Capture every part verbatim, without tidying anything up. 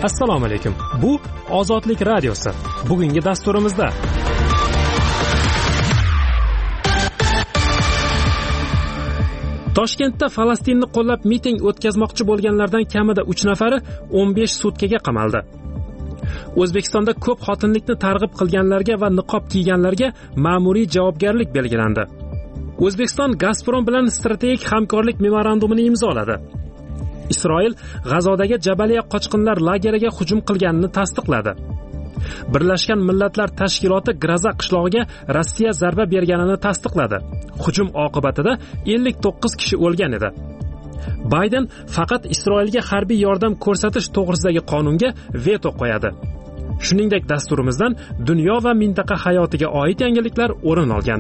Assalomu alaykum. Bu Ozodlik radiosi. Bugungi dasturimizda Toshkentda Falastinni qo'llab miting o'tkazmoqchi bo'lganlardan kamida uch nafari o'n besh sutkaga qamaldi. O'zbekistonda ko'p xotinlikni targ'ib qilganlarga va niqob kiyganlarga ma'muriy javobgarlik belgilandi. O'zbekiston Gazprom bilan strategik hamkorlik memorandumini imzoladi. Isroil G'azodagi Jabaliya qochqinlar lageriga hujum qilganini tasdiqladi. Birlashgan Millatlar Tashkiloti Graza qishlog'iga Rossiya zarba berganini tasdiqladi. Hujum oqibatida ellik to'qqiz kishi o'lgan edi. Bayden faqat Isroilga harbiy yordam ko'rsatish to'g'risidagi qonunga veto qo'yadi. Shuningdek, dasturimizdan dunyo va mintaqa hayotiga oid yangiliklar o'rin olgan.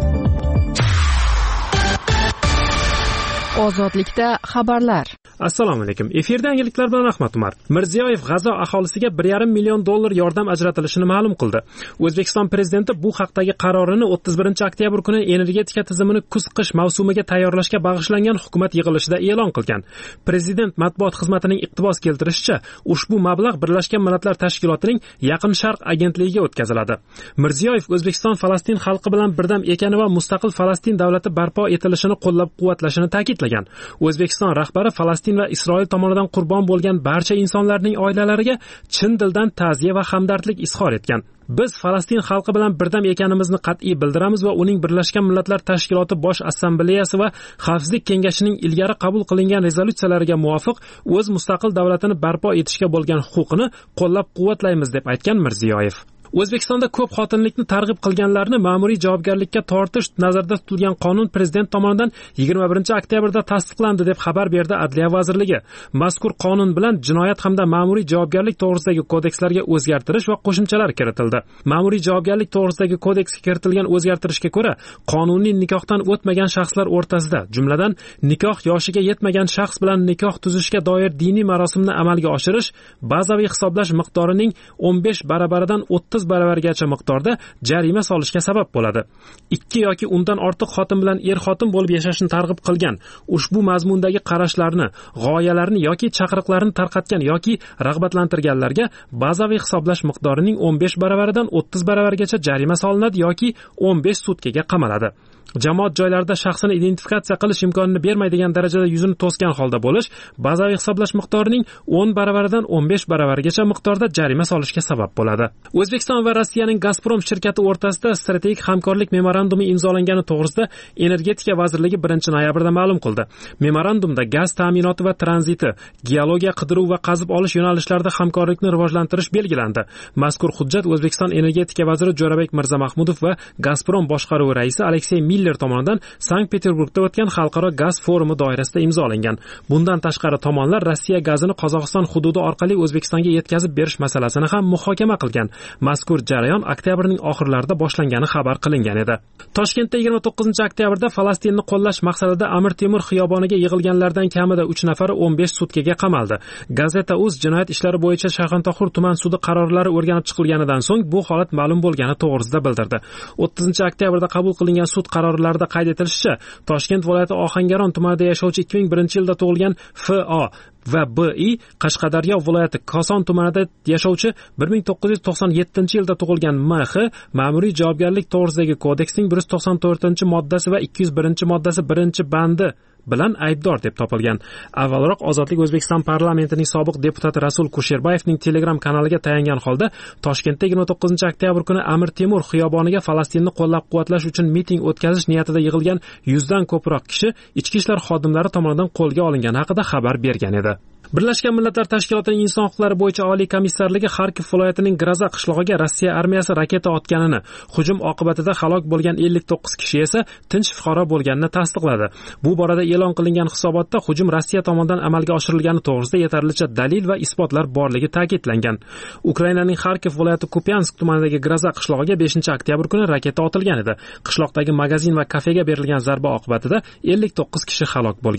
Ozodlikda xabarlar. Assalomu alaykum. Efirda yangiliklar bilan Ahmad Umar. Mirziyoyev G'azo aholisiga bir yarim million dollar yordam ajratilishini ma'lum qildi. O'zbekiston prezidenti bu haqdagi qarorini o'ttiz birinchi oktyabr kuni energetika tizimini kuz-qish mavsumiga tayyorlashga bag'ishlangan hukumat yig'ilishida e'lon qilgan. Prezident matbuot xizmatining iqtibos keltirishicha, ushbu mablag' Birlashgan Millatlar Tashkilotining Yaqin Sharq agentligiga o'tkaziladi. Mirziyoyev O'zbekiston Falastin xalqi bilan birdam ekani va mustaqil Falastin davlati barpo etilishini qo'llab-quvvatlashini ta'kidlagan. O'zbekiston rahbari Falastin va Isroil tomonidan qurbon bo'lgan barcha insonlarning oilalariga chin dildan ta'ziya va hamdardlik izhor etgan. Biz Falastin xalqi bilan birdam ekanimizni qat'iy bildiramiz va uning Birlashgan Millatlar Tashkiloti Bosh Assambleyasi va Xavfsizlik kengashining ilgari qabul qilingan rezolyutsiyalariga muvofiq o'z mustaqil davlatini barpo etishga bo'lgan huquqini qo'llab-quvvatlaymiz deb aytgan Mirziyoyev. O'zbekistonda ko'p xotinlikni targ'ib qilganlarni ma'muriy javobgarlikka tortish nazarda tutilgan qonun prezident tomonidan yigirma birinchi oktyabrda tasdiqlandi deb xabar berdi Adliya vazirligi. Mazkur qonun bilan jinoyat hamda ma'muriy javobgarlik to'g'risidagi kodekslarga o'zgartirish va qo'shimchalar kiritildi. Ma'muriy javobgarlik to'g'risidagi kodeksga kiritilgan o'zgartirishga ko'ra, qonuniy nikohdan o'tmagan shaxslar o'rtasida, jumladan nikoh yoshiga yetmagan shaxs bilan nikoh tuzishga doir diniy marosimni amalga oshirish bazaviy hisoblash miqdorining o'n besh baravaridan o'ttiz baravargacha miqdorda jarima solishga sabab bo'ladi. Ikki yoki undan ortiq xotin bilan er xotin bo'lib yashashni targ'ib qilgan, ushbu mazmundagi qarashlarni, g'oyalarni yoki chaqiriqlarni tarqatgan yoki rag'batlantirganlarga bazaviy hisoblash miqdorining o'n besh baravaridan o'ttiz baravargacha jarima solinadi yoki o'n besh sutkaga qamaladi. Jamoat joylarida shaxsini identifikatsiya qilish imkonini bermaydigan darajada yuzini to'sgan holda bo'lish bazaviy hisoblash miqdorining o'n baravaridan o'n besh baravarigacha miqdorda jarima solishga sabab bo'ladi. O'zbekiston va Rossiyaning Gazprom shirkati o'rtasida strategik hamkorlik memorandumi imzolangani to'g'risida Energetika vazirligi birinchi noyabrda ma'lum qildi. Memorandumda gaz ta'minoti va tranziti, geologiya qidiruv va qazib olish yo'nalishlarida hamkorlikni rivojlantirish belgilandi. Mazkur hujjat O'zbekiston energetika vaziri Jo'rabek Mirzamahmudov va Gazprom boshqaruvi raisi Aleksey Miller tomonidan Sankt-Peterburgda o'tgan xalqaro gaz forumi doirasida imzolangan. Bundan tashqari tomonlar Rossiya gazini Qozog'iston hududi orqali O'zbekistonga yetkazib berish masalasini ham muhokama qilgan. Mazkur jarayon oktyabrning oxirlarida boshlangani xabar qilingan edi. Toshkentda yigirma to'qqizinchi oktyabrda Falastinni qo'llash maqsadida Amir Temur xiyoboniga yig'ilganlardan kamida uch nafari o'n besh sutkaga qamaldi. Gazeta.uz jinoyat ishlari bo'yicha Shayxontohur tuman sudi qarorlari o'rganib chiqilganidan so'ng bu holat ma'lum bo'lgani to'g'risida bildirdi. o'ttizinchi oktyabrda qabul qilingan sud qarorlarida qayd etilishicha, Toshkent viloyati Ohangaron tumanida yashovchi ikki ming birinchi yilda tug'ilgan F O va B I, Qashqadaryo viloyati Koson tumanida yashovchi bir ming to'qqiz yuz to'qson yettinchi yilda tug'ilgan M X ma'muriy javobgarlik to'g'risidagi kodeksning bir yuz to'qson to'rtinchi moddasi va ikki yuz birinchi moddasi birinchi bandi bilan aybdor deb topilgan. Avvalroq Ozodlik O'zbekiston parlamentining sobiq deputati Rasul Kusherbayevning Telegram kanaliga tayangan holda Toshkentda yigirma to'qqizinchi oktyabr kuni Amir Temur xiyoboniga Falastinni qo'llab-quvvatlash uchun miting o'tkazish niyatida yig'ilgan yuzdan ko'proq kishi ichki ishlar xodimlari tomonidan qo'lga olingani haqida xabar bergan edi. Birlashgan Millatlar Tashkilotining inson huquqlari bo'yicha oliy komissarligi Xarkov viloyatining Graza qishlog'iga Rossiya armiyasi raketa otganini, hujum oqibatida halok bo'lgan ellik to'qqiz kishi esa tinch fuqaro bo'lganini tasdiqladi. Bu borada e'lon qilingan hisobotda hujum Rossiya tomonidan amalga oshirilgani to'g'risida yetarlicha dalil va isbotlar borligi ta'kidlangan. Ukrainaning Xarkov viloyati Kupiansk tumanidagi Graza qishlog'iga beshinchi oktyabr kuni raketa otilgan edi. Qishloqdagi magazin va kafega berilgan zarba oqibatida ellik to'qqiz kishi halok bo'lgan.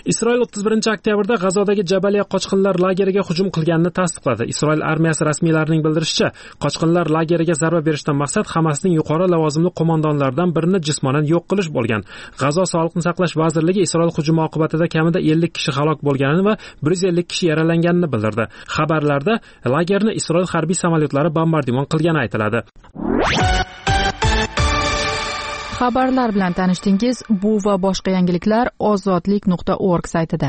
Isroil o'ttiz birinchi oktyabrda G'azodagi Jabaliya qochqinlar lageriga hujum qilganini tasdiqladi. Isroil armiyasi rasmiylarining bildirishicha, qochqinlar lageriga zarba berishdan maqsad Hamasning yuqori lavozimli qo'mondonlaridan birini jismonan yo'q qilish bo'lgan. G'azo Sog'liqni saqlash vazirligi Isroil hujumi oqibatida kamida ellik kishi halok bo'lganini va bir yuz ellik kishi yaralanganini bildirdi. Xabarlarda lagerni Isroil harbiy samolyotlari bombardimon qilgani aytiladi. Xabarlar bilan tanishdingiz. Bu va boshqa yangiliklar ozodlik nuqta org saytida.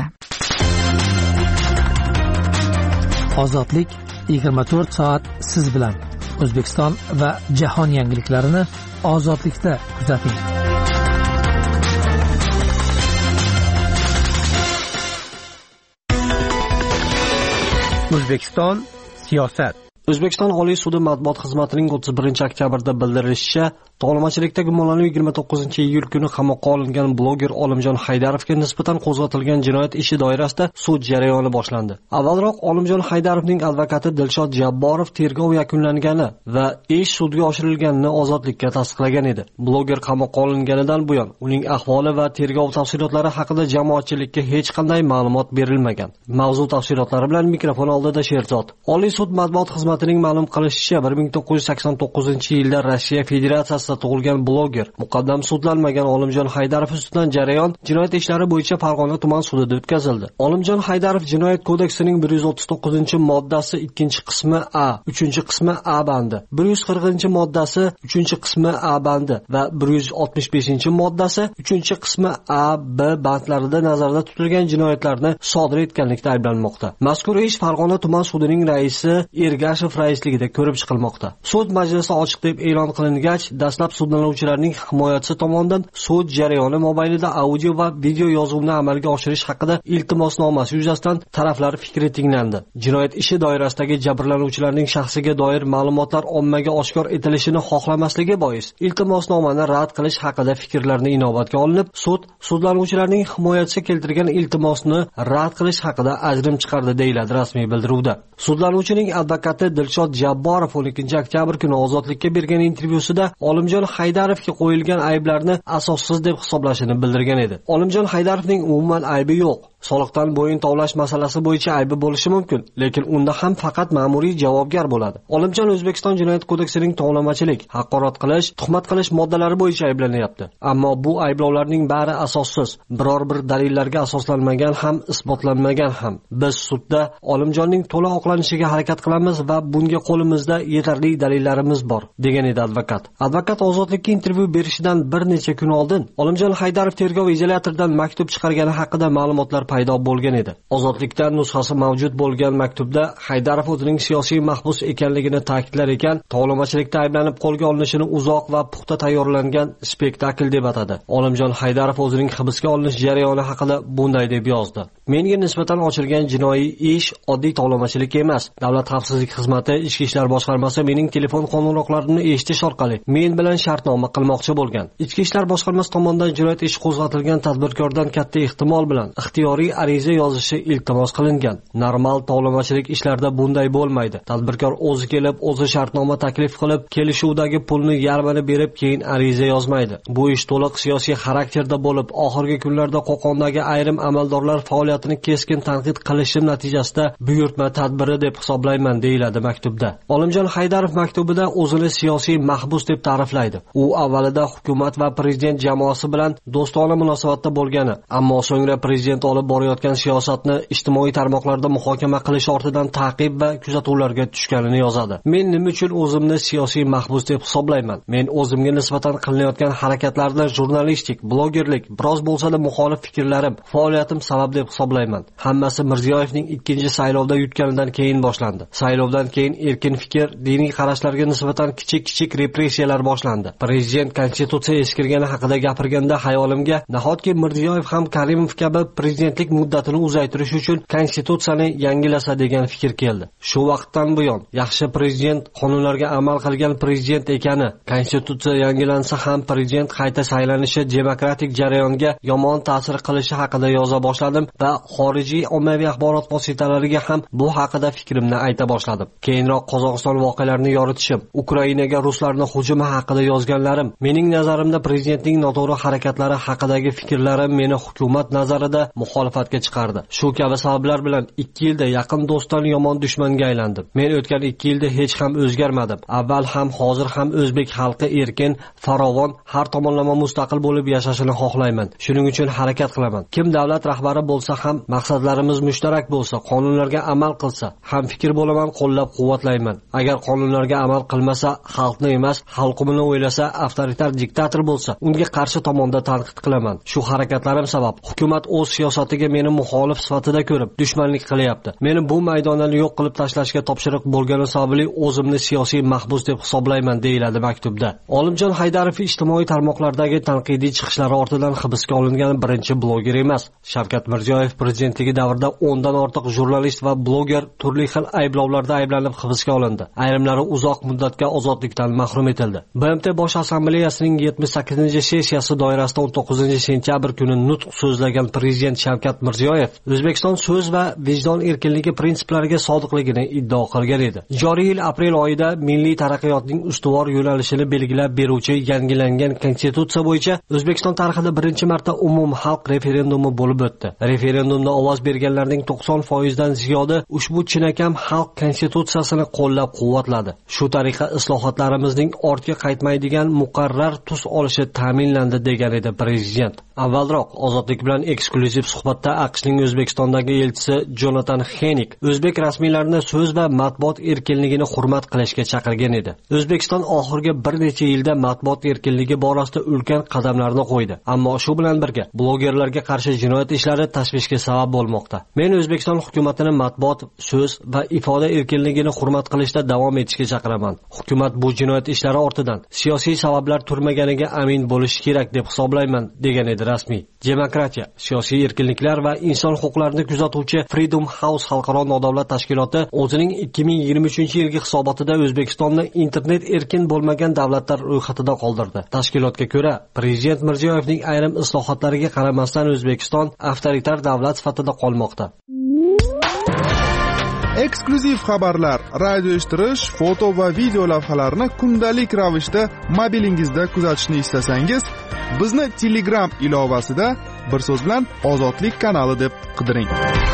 Ozodlik yigirma to'rt soat siz bilan. O'zbekiston va jahon yangiliklarini ozodlikda kuzating. O'zbekiston siyosat. O'zbekiston Oliy sudi matbuot xizmatining o'ttiz birinchi oktyabrda bildirishicha, to'g'rimachilikda gumonlanib yigirma to'qqizinchi iyul kuni qamoqqa olingan bloger Olimjon Haydarovga nisbatan qo'zg'atilgan jinoyat ishi doirasida sud jarayoni boshlandi. Avvalroq Olimjon Haydarovning advokati Dilshod Jabborov tergov yakunlangani va ish sudga oshirilganini ozodlikka tasdiqlagan edi. Bloger qamoqqa olinganidan buyon uning ahvoli va tergov tafsilotlari haqida jamoatchilikka hech qanday ma'lumot berilmagan. Mavzu tafsilotlari bilan mikrofon oldida Sherzod. Oliy sud matbuot xizmatining ma'lum qilishicha, bir ming to'qqiz yuz sakson to'qqizinchi yilda Rossiya Federatsiyasida tug'ilgan bloger muqaddam sudlanmagan Olimjon Haydarov ustidan jarayon jinoyat ishlari bo'yicha Farg'ona tuman sudida o'tkazildi. Olimjon Haydarov Jinoyat kodeksining bir yuz o'ttiz to'qqizinchi moddasi ikkinchi qismi A, uchinchi qismi A bandi, bir yuz qirqinchi moddasi uchinchi qismi A bandi va bir yuz oltmish beshinchi moddasi uchinchi qismi A, B bandlarida nazarda tutilgan jinoyatlarni sodir etganlikda ayblanmoqda. Mazkur ish Farg'ona tuman sudining raisi Ergashev raisligida ko'rib chiqilmoqda. Sud majlisi ochiq deb e'lon qilingach, dastlab sudlanuvchilarning himoyachisi tomonidan sud jarayoni mobaynida audio va video yozuvni amalga oshirish haqida iltimosnomasi yuzasidan taraflar fikri tinglandi. Jinoyat ishi doirasidagi jabrlanuvchilarning shaxsiga doir ma'lumotlar ommaga oshkor etilishini xohlamasligi bois iltimosnomani rad qilish haqida fikrlarni inobatga olinib, sud sudlanuvchilarning himoyachisi keltirgan iltimosni rad qilish haqida ajrim chiqardi, deyiladi rasmiy bildiruvda. Sudlanuvchining advokati Dilshod Jabborov o'n ikkinchi oktyabr kuni ozodlikka bergan intervyusida Olimjon Haydarovga qo'yilgan ayblarni asossiz deb hisoblashini bildirgan edi. Olimjon Haydarovning umuman aybi yo'q. Soliqdan bo'yin tovlash masalasi bo'yicha aybi bo'lishi mumkin, lekin unda ham faqat ma'muriy javobgar bo'ladi. Olimjon O'zbekiston Jinoyat kodeksining tovlamachilik, haqorat qilish, tuhmat qilish moddalari bo'yicha ayblanyapti. Ammo bu ayblovlarning bari asossiz, biror bir dalillarga asoslanmagan ham, isbotlanmagan ham. Biz sudda Olimjonning to'la oqlanishiga harakat qilamiz va bunga qo'limizda yetarli dalillarimiz bor, degan edi advokat. Advokat ozodlikka intervyu berishidan bir necha kun oldin Olimjon Haydarov tergov izolyatoridan maktub chiqargani haqida ma'lumotlar paydo bo'lgan edi. Ozodlikdan nusxasi mavjud bo'lgan maktubda Haydarov o'zining siyosiy mahbus ekanligini ta'kidlar ekan, tovlamachilikda ayblanib qo'lga olinishini uzoq va puxta tayyorlangan spektakl deb atadi. Olimjon Haydarov o'zining hibsga olinish jarayoni haqida bunday deb yozdi: "Menga nisbatan ochilgan jinoiy ish oddiy tovlamachilik emas. Davlat xavfsizlik xizmati, Ichki ishlar boshqarmasi mening telefon qo'ng'iroqlarimni eshitish orqali men bilan shartnoma qilmoqchi bo'lgan. Ichki ishlar boshqarmasi tomonidan jinoyat ishi qo'zg'atilgan tadbirkordan katta ehtimol bilan ixtiyoriy ariza yozishi iltimos qilingan. Normal tovlamachilik ishlarida bunday bo'lmaydi. Tadbirkor o'zi kelib, o'zi shartnoma taklif qilib, kelishuvdagi pulni yarmini berib, keyin ariza yozmaydi. Bu ish to'liq siyosiy xarakterda bo'lib, oxirgi kunlarda Qo'qondagi ayrim amaldorlar faoliyatini keskin tanqid qilishi natijasida buyurtma tadbiri deb hisoblayman, deyiladi maktubda. Olimjon Haydarov maktubida o'zini siyosiy mahbus deb ta'riflaydi. U avvalida hukumat va prezident jamoasi bilan do'stona munosabatda bo'lgani, ammo so'ngra prezident olib borayotgan siyosatni ijtimoiy tarmoqlarda muhokama qilish ortidan ta'qib va kuzatuvlarga tushganini yozadi. Men nima uchun o'zimni siyosiy mahbus deb hisoblayman? Men o'zimga nisbatan qilinayotgan harakatlarni jurnalistik, blogerlik, biroz bo'lsa-da muxolif fikrlarim, faoliyatim sabab deb hisoblayman. Hammasi Mirziyoyevning ikkinchi saylovda yutganidan keyin boshlandi. Saylovdan keyin erkin fikr, diniy qarashlarga nisbatan kichik-kichik repressiyalar boshlandi. Prezident konstitutsiya eskirgani haqida gapirganda xayolimga nahotki Mirziyoyev ham Karimov kabi prezidentlik muddatini uzaytirish uchun konstitutsiyani yangilasa degan fikr keldi. Shu vaqtdan buyon yaxshi prezident, qonunlarga amal qilgan prezident ekani, konstitutsiya yangilansa ham prezident qayta saylanishi demokratik jarayonga yomon ta'sir qilishi haqida yoza boshladim va xorijiy ommaviy axborot vositalariga ham bu haqida fikrimni ayta boshladim. Keyinroq Qozog'iston voqealarini yoritishim, Ukrainaga ruslarning hujumi haqida yozganlarim, mening nazarimda prezidentning noto'g'ri harakatlari haqidagi fikrlarim meni hukumat nazarida muxolifat muxolifatga chiqardi. Shu kabi sabablar bilan ikki yilda yaqin do'stdan yomon dushmanga aylandim. Men o'tgan ikki yilda hech ham o'zgarmadim. Avval ham hozir ham o'zbek xalqi erkin, farovon, har tomonlama mustaqil bo'lib yashashini xohlayman. Shuning uchun harakat qilaman. Kim davlat rahbari bo'lsa ham maqsadlarimiz mushtarak bo'lsa, qonunlarga amal qilsa, ham fikr bo'laman, qo'llab-quvvatlayman. Agar qonunlarga amal qilmasa, xalqni emas, xalqimni o'ylasa, avtoritar diktator bo'lsa, unga qarshi tomonda tanqid qilaman. Shu harakatlarim sabab hukumat o'z siyosatiga meni muxolif sifatida ko'rib, dushmanlik qilyapti. Meni bu maydondan yo'q qilib tashlashga topshiriq bo'lgani sababli o'zimni siyosiy mahbus deb hisoblayman, deyiladi maktubda. Olimjon Haydarov ijtimoiy tarmoqlardagi tanqidiy chiqishlari ortidan hibsga olingan birinchi bloger emas. Shavkat Mirziyoyev prezidentligi davrida o'ndan ortiq jurnalist va bloger turli xil ayblovlarda ayblanib hibsga olindi. Ayrimlari uzoq muddatga ozodlikdan mahrum etildi. B M T Bosh Assambleyasining yetmish sakkizinchi sessiyasi doirasida o'n to'qqizinchi sentyabr kuni nutq so'zlagan prezident Shavkat Mirziyoyev O'zbekiston so'z va vijdon erkinligi prinsiplariga sodiqligini iddao qilgan edi. Joriy yil aprel oyida milliy taraqqiyotning ustuvor yo'nalishini belgilab beruvchi yangilangan konstitutsiya bo'yicha O'zbekiston tarixida birinchi marta umumxalq referendumi bo'lib o'tdi. Referendumda ovoz berganlarning to'qson foiz dan ziyodi ushbu chinakam xalq konstitutsiyasini qo'llab-quvvatladi. Shu tariqa islohotlarimizning ortga qaytmaydigan muqarrar tus olishi ta'minlandi, degan edi prezident. Avvalroq ozodlik bilan eksklyuziv suhbatda AQShning O'zbekistondagi elchisi Jonathan Henik o'zbek rasmiylarini so'z va matbuot erkinligini hurmat qilishga chaqirgan edi. O'zbekiston oxirgi bir necha yilda matbuot erkinligi borasida ulkan qadamlarni qo'ydi, ammo shu bilan birga blogerlarga qarshi jinoyat ishlari tashvishga sabab bo'lmoqda. Men O'zbekiston hukumatini matbuot, so'z va ifoda erkinligini hurmat qilishda davom etishga chaqiraman. Hukumat bu jinoyat ishlari ortidan siyosiy sabablar turmaganiga amin bo'lishi kerak deb hisoblayman, degan edi rasmiy. Demokratiya, siyosiy erkinliklar va inson huquqlarini kuzatuvchi Freedom House xalqaro nodavlat tashkiloti o'zining ikki ming yigirma uchinchi yilgi hisobotida O'zbekistonni internet erkin bo'lmagan davlatlar ro'yxatida qoldirdi. Tashkilotga ko'ra, prezident Mirziyoyevning ayrim islohotlariga qaramasdan O'zbekiston avtoritar davlat sifatida qolmoqda. Eksklyuziv xabarlar, radio eshittirish, foto va video lavhalarni kundalik ravishda mobilingizda kuzatishni istasangiz, bizni Telegram ilovasida bir so'z bilan Ozodlik kanali deb qidiring.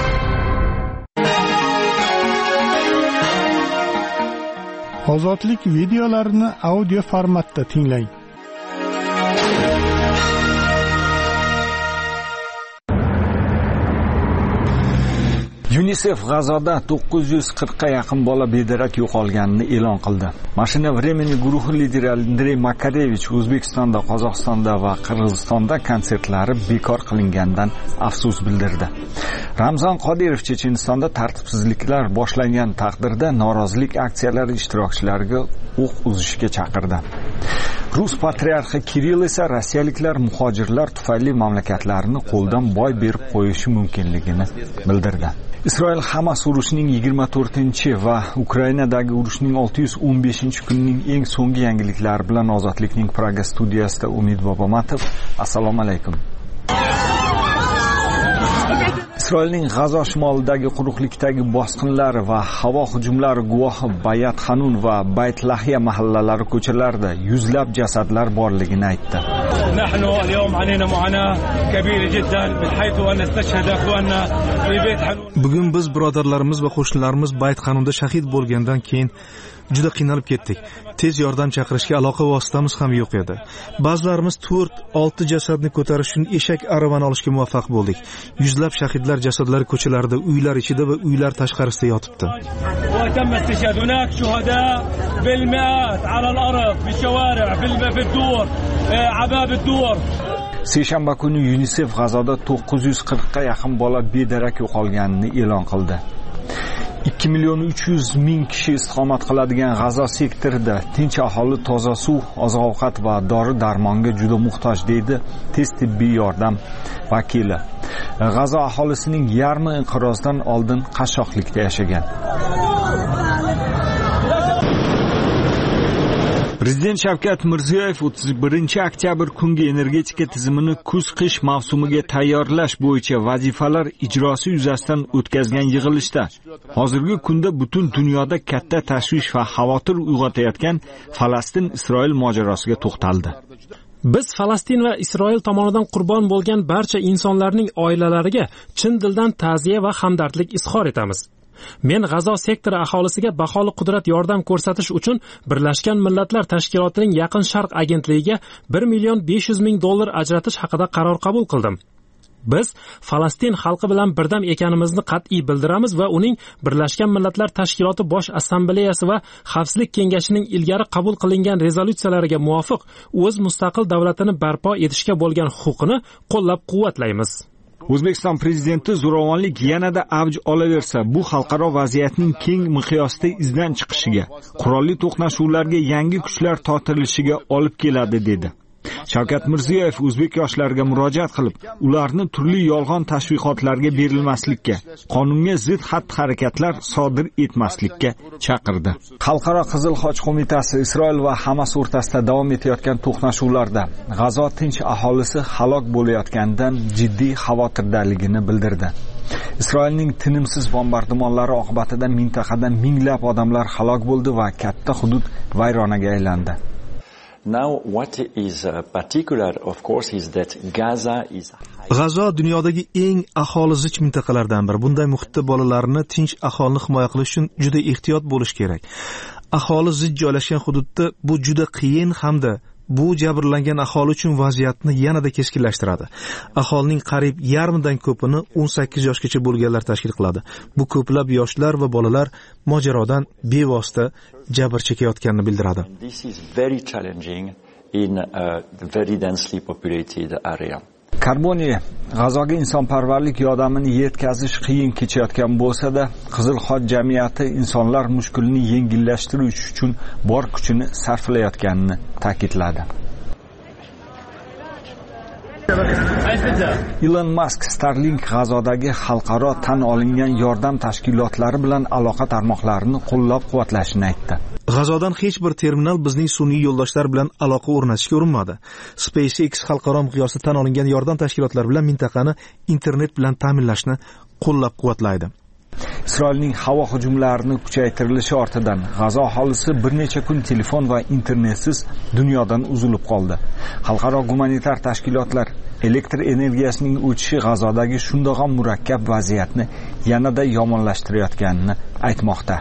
Ozodlik videolarini audio formatda tinglang. UNICEF G'azoda to'qqiz yuz qirqqa yaqin bola bedarak yo'qolganini e'lon qildi. Mashina Vremeni guruhi lideri Andrey Makarevich O'zbekistonda, Qozog'istonda va Qirg'izistonda konsertlari bekor qilingandan afsus bildirdi. Ramzan Qodirov Chechenistonda tartibsizliklar boshlangan taqdirda norozilik aksiyalari ishtirokchilariga o'q uzishga chaqirdi. Rus patriarxi Kirill esa rossiyaliklar muhojirlar tufayli mamlakatlarini qo'ldan boy berib qo'yishi mumkinligini bildirdi. Isroil Hamas urushining yigirma to'rtinchi va Ukrainadagi urushning olti yuz o'n beshinchi kunining eng so'nggi yangiliklari bilan Ozodlikning Praga studiyasida Umid Bobomatov. Assalomu alaykum. Isroilning G'azo shimolidagi quruqlikdagi bosqinlari va havo hujumlari guvohi Bayat Hanun va Bayt Lahya mahallalari ko'chalarida yuzlab jasadlar borligini aytdi. نحن اليوم علينا معاناة كبيرة جدا من حيث أن نستشهد أخواننا في بيت حنون. Bugun biz birodarlarimiz va qo'shnilarimiz Bayt Hanunda shahid bo'lgandan keyin juda qiynalib ketdik. Tez yordam chaqirishga aloqa vositamiz ham yo'q edi. Ba'zilarimiz to'rt olti jasadni ko'tarish uchun eshak aravani olishga muvaffaq bo'ldik. Yuzlab shahidlar jasadlari ko'chalarda, uylar ichida va uylar tashqarisida yotibdi. وتم استشهاد هناك شهداء بالمئات على الأرض في الشوارع في الدور عباب الدور. Seshanba kuni UNICEF G'azoda to'qqiz yuz qirqqa yaqin bola bedarak yo'qolganini e'lon qildi. ikki million uch yuz ming kishi istiqomat qiladigan G'azo sektorida tinch aholi toza suv, oziq-ovqat va dori-darmonga juda muhtoj, deydi tez tibbiy yordam vakili. G'azo aholisining yarmi inqirozdan oldin qashshoqlikda yashagan. Prezident Shavkat Mirziyoyev o'ttiz birinchi oktyabr kungi energetika tizimini kuz-qish mavsumiga tayyorlash bo'yicha vazifalar ijrosi yuzasidan o'tkazgan yig'ilishda hozirgi kunda butun dunyoda katta tashvish va xavotir uyg'otayotgan Falastin-Isroil mojarosiga to'xtaldi. Biz Falastin va Isroil tomonidan qurbon bo'lgan barcha insonlarning oilalariga chin dildan ta'ziya va hamdardlik izhor etamiz. Men G'azo sektori aholisiga baholi qudrat yordam ko'rsatish uchun Birlashgan Millatlar Tashkilotining Yaqin Sharq agentligiga bir million besh yuz ming dollar ajratish haqida qaror qabul qildim. Biz Falastin xalqi bilan birdam ekanimizni qat'iy bildiramiz va uning Birlashgan Millatlar Tashkiloti Bosh Assambleyasi va Xavfsizlik Kengashining ilgari qabul qilingan rezolyutsiyalariga muvofiq o'z mustaqil davlatini barpo etishga bo'lgan huquqini qo'llab-quvvatlaymiz. O'zbekiston prezidenti zo'ravonlik yanada avj olaversa, bu xalqaro vaziyatning keng miqyosda izdan chiqishiga, qurolli to'qnashuvlarga yangi kuchlar tortilishiga olib keladi dedi. Shavkat Mirziyoyev o'zbek yoshlariga murojaat qilib, ularni turli yolg'on tashviqotlarga berilmaslikka, qonunga zid xatti-harakatlar sodir etmaslikka chaqirdi. Xalqaro Qizil Xoch qo'mitasi Isroil va Hamas o'rtasida davom etayotgan to'qnashuvlarda G'azo tinch aholisi halok bo'layotganidan jiddiy xavotirdaligini bildirdi. Isroilning tinimsiz bombardimonlari oqibatida mintaqada minglab odamlar halok bo'ldi va katta hudud vayronaga aylandi. Now what is uh, particular of course is that Gaza is G'azo dunyodagi eng aholi zich mintaqalardan biri. Bunday muhitda bolalarni, tinch aholini himoya qilish uchun juda ehtiyot bo'lish kerak. Aholi zich joylashgan hududda bu juda qiyin hamda bu jabrlangan aholi uchun vaziyatni yanada keskinlashtiradi. Aholining qariyb yarmidan ko'pini o'n sakkiz yoshgacha bo'lganlar tashkil qiladi. Bu ko'plab yoshlar va bolalar mojarodan bevosita jabr chekayotganini bildiradi. This is very challenging in a very densely populated area. Karboniya G'azoga insonparvarlik yordamini yetkazish qiyin kechayotgan bo'lsa-da, Qizil Xoch jamiyati insonlar mushkulini yengillashtirish uchun bor kuchini sarflayotganini ta'kidladi. Elon Musk Starlink G'azodagi xalqaro tan olingan yordam tashkilotlari bilan aloqa tarmoqlarini qo'llab-quvvatlashini aytdi. G'azodan hech bir terminal bizning sun'iy yo'ldoshlar bilan aloqa o'rnatishga urinmadi. SpaceX xalqaro miqyosda tan olingan yordam tashkilotlari bilan mintaqani internet bilan ta'minlashni qo'llab-quvvatlaydi. Isroilning havo hujumlarini kuchaytirilishi ortidan G'azo aholisi bir necha kun telefon va internetsiz dunyodan uzilib qoldi. Xalqaro gumanitar tashkilotlar elektr energiyasining o'chishi G'azodagi shundoq ham murakkab vaziyatni yanada yomonlashtirayotganini aytmoqda.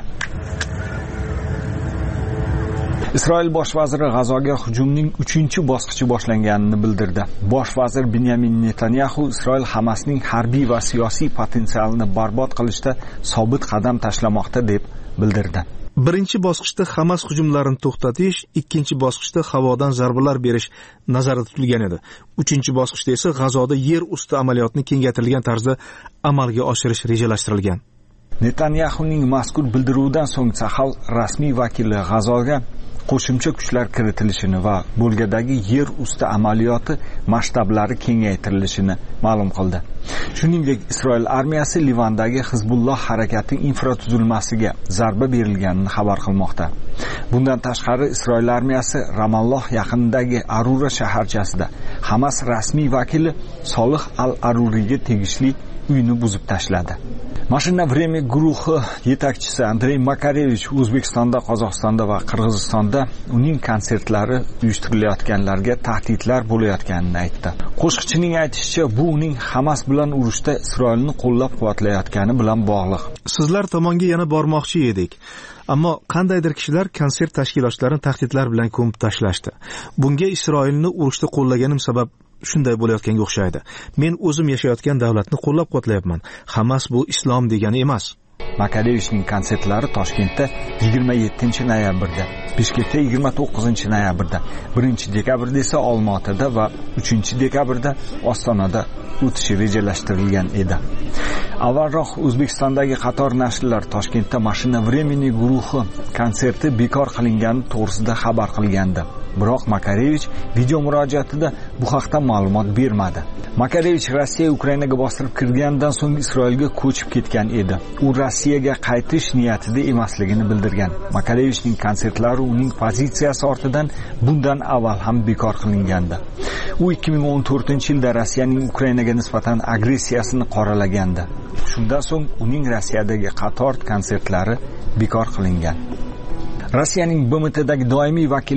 Isroil bosh vaziri G'azoga hujumning uchinchi bosqichi boshlanganini bildirdi. Bosh vazir Benyamin Netanyahu Isroil Hamasning harbiy va siyosiy potensialini barbod qilishda sobit qadam tashlamoqda deb bildirdi. Birinchi bosqichda Hamas hujumlarini to'xtatish, ikkinchi bosqichda havodan zarbalar berish nazarda tutilgan edi. Uchinchi bosqichda esa G'azoda yer usti amaliyotini kengaytirilgan tarzda amalga oshirish rejalashtirilgan. Netanyahuning mazkur bildiruvidan so'ng Sahal rasmiy vakili G'azoga qo'shimcha kuchlar kiritilishini va bo'lgadagi yer usti amaliyoti masshtablari kengaytirilishini ma'lum qildi. Shuningdek, Isroil armiyasi Livandagi Hizbulloh harakati infratuzilmasiga zarba berilganini xabar qilmoqda. Bundan tashqari, Isroil armiyasi Ramalloh yaqinidagi Arura shaharchasida Hamas rasmiy vakili Solih al-Aruriyga tegishli uyni buzib tashladi. Mashina Vremya guruhi yetakchisi Andrey Makarevich O'zbekistonda, Qozog'istonda va Qirg'izistonda uning konsertlari uyushtirilayotganlarga tahdidlar bo'layotganini aytdi. Qo'shiqchining aytishicha, bu uning Hamas bilan urushda Isroilni qo'llab-quvvatlayotgani bilan bog'liq. Sizlar tomonga yana bormoqchi edik. Ammo qandaydir kishilar konsert tashkilotchilarini tahdidlar bilan ko'mib tashlashdi. Bunga Isroilni urushda qo'llaganim sabab shunday bo'layotganga o'xshaydi. Men o'zim yashayotgan davlatni qo'llab-quvvatlayapman. Hamas bu islom degani emas. Makarevichning konsertlari Toshkentda yigirma yettinchi noyabrda, Bishkekda yigirma to'qqizinchi noyabrda, birinchi dekabrda esa Olmaotada va uchinchi dekabrda Ostonada o'tishi rejalashtirilgan edi. Avvalroq O'zbekistondagi qator nashrlar Toshkentda Mashina Vremeni guruhi konserti bekor qilingani to'g'risida xabar qilgandi. Biroq Makarevich video murojaatida bu haqda ma'lumot bermadi. Makarevich Rossiya Ukrainaga bostirib kirgandan so'ng Isroilga ko'chib ketgan edi. U Rossiyaga qaytish niyatida emasligini bildirgan. Makarevichning konsertlari uning pozitsiyasi ortidan bundan avval ham bekor qilingandi. U ikki ming o'n to'rtinchi yilda Rossiyaning Ukrainaga nisbatan agressiyasini qoralagandi. Shundan so'ng uning Rossiyadagi qator konsertlari bekor qilingan. Rossiyaning B M Tdagi doimiy vakili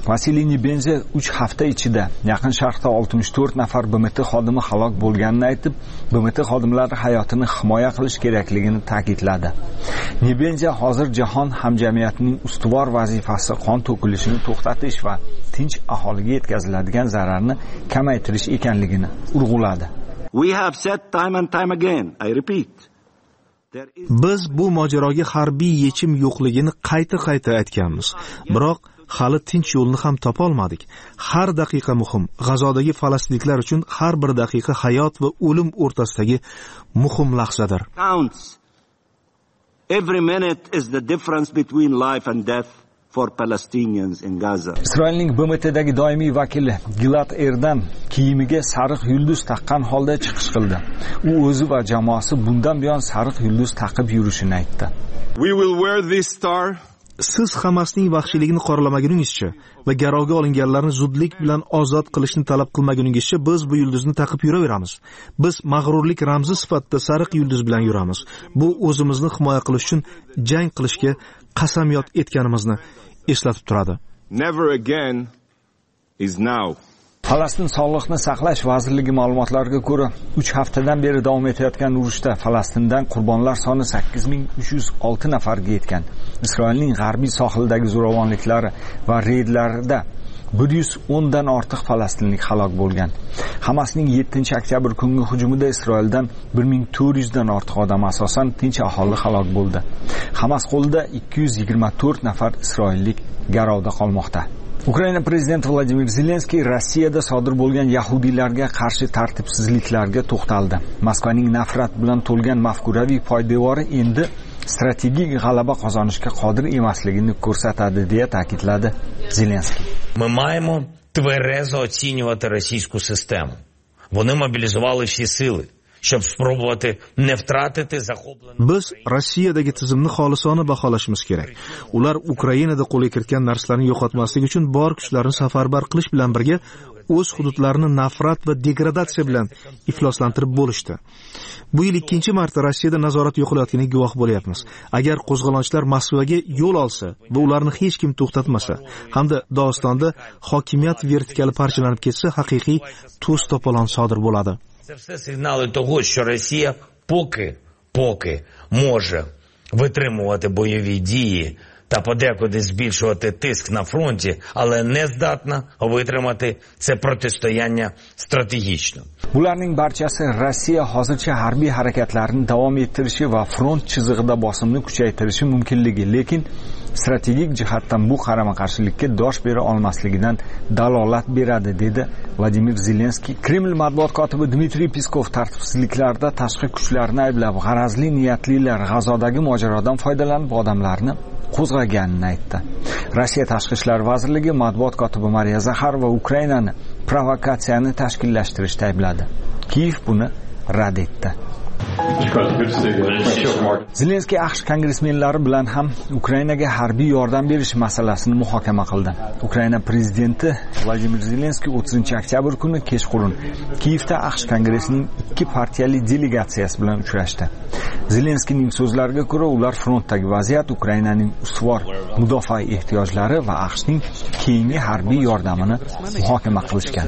Vasiliy Nebenza uch hafta ichida Yaqin Sharqda oltmish to'rt nafar B M T xodimi halok bo'lganini aytib, B M T xodimlari hayotini himoya qilish kerakligini ta'kidladi. Nebenza hozir jahon hamjamiyatining ustuvor vazifasi qon to'kilishini to'xtatish va tinch aholiga yetkaziladigan zararni kamaytirish ekanligini urg'uladi. We have said time and time again, I repeat. Biz bu mojaroga harbiy yechim yo'qligini qayta-qayta aytganmiz. Biroq hali tinch yo'lni ham topa olmadik. Har daqiqa muhim. G'azodagi falastinliklar uchun har bir daqiqa hayot va o'lim o'rtasidagi muhim lahzadir. Every minute is the difference between life and death for Palestinians in Gaza. Isroilning B M T'dagi doimiy vakili Gilad Erdam kiyimiga sariq yulduz taqqan holda chiqish qildi. U o'zi va jamoasi bundan buyon sariq yulduz taqib yurishini aytdi. We will wear this star. Siz Hamasning vahshiyligini qoralamaguningizcha va garovga olinganlarni zudlik bilan ozod qilishni talab qilmaguningizcha biz bu yulduzni taqib yuraveramiz. Biz mag'rurlik ramzi sifatida sariq yulduz bilan yuramiz. Bu o'zimizni himoya qilish uchun jang qilishga qasamyod etganimizni eslatib turadi. Never again is now. Falastin Sog'liqni saqlash vazirligi ma'lumotlariga ko'ra, uch haftadan beri davom etayotgan urushda Falastindan qurbonlar soni sakkiz ming uch yuz olti nafarga yetgan. Isroilning g'arbiy sohildagi zo'ravonliklari va reydlarida bir yuz o'n dan ortiq falastinlik halok bo'lgan. Hamasning yettinchi oktyabr kungi hujumida Isroildan bir ming to'rt yuz dan ortiq odam asosan tinch aholi halok bo'ldi. Hamas qo'lida ikki yuz yigirma to'rt nafar isroillik garovda qolmoqda. Ukraina prezidenti Vladimir Zelenskiy Rossiyada sodir bo'lgan yahudiylarga qarshi tartibsizliklarga to'xtaldi. Moskvaning nafrat bilan to'lgan mafkuraviy poydevori endi strategik g'alaba qozonishga qodir emasligini ko'rsatadi deya ta'kidladi Zelenskiy. Ми маємо тверезо оцінювати російську систему. Вони мобілізували всі сили, щоб спробувати не втратити захоплені. Biz Rossiyadagi tizimni xolisona baholashimiz kerak. Ular Ukrainada qo'lga kiritgan narsalarni yo'qotmaslik uchun bor kuchlarni safarbar qilish bilan birga o'z hududlarini nafrat va degradatsiya bilan ifloslantirib bo'lishdi. Bu yil ikkinchi marta Rossiyada nazorat yo'qolayotganiga guvoh bo'lyapmiz. Agar qo'zg'olonchilar Moskvaga yo'l olsa va ularni hech kim to'xtatmasa, hamda Dog'istonda hokimiyat vertikali parchalanib ketsa, haqiqiy to's to'polon sodir bo'ladi. Це все сигнали того, що Росія поки, поки може витримувати бойові дії та подекуди збільшувати тиск на фронті, але не здатна витримати це протистояння стратегічно. Bularning barchasi Rossiya hozircha harbiy harakatlarini davom ettirishi va front chizig'ida bosimni kuchaytirishi mumkinligi, lekin strategik jihatdan bu qarama-qarshilikka dosh bera olmasligidan dalolat beradi, dedi Vladimir Zelenskiy. Kreml matbuot kotibi Dmitriy Peskov tartibsizliklarda tashqi kuchlarni ayblab, g'arazli niyatlilar G'azodagi mojarodan foydalanib odamlarni qo'zg'aganini aytdi. Rossiya Tashqi ishlar vazirligi matbuot kotibi Mariya Zaxarova Ukrainani provokatsiyani tashkillashtirishda aybladi. Kiyev buni rad etdi. Zelenskiy AQSh kongressmenlari bilan ham Ukrainaga harbiy yordam berish masalasini muhokama qildi. Ukraina prezidenti Vladimir Zelenskiy o'ttizinchi oktyabr kuni kechqurun Kiyevda AQSh kongressining ikki partiyali delegatsiyasi bilan uchrashdi. Zelenskiyning so'zlariga ko'ra, ular frontdagi vaziyat, Ukrainaning ustuvor mudofaa ehtiyojlari va AQShning keyingi harbiy yordamini muhokama qilishgan.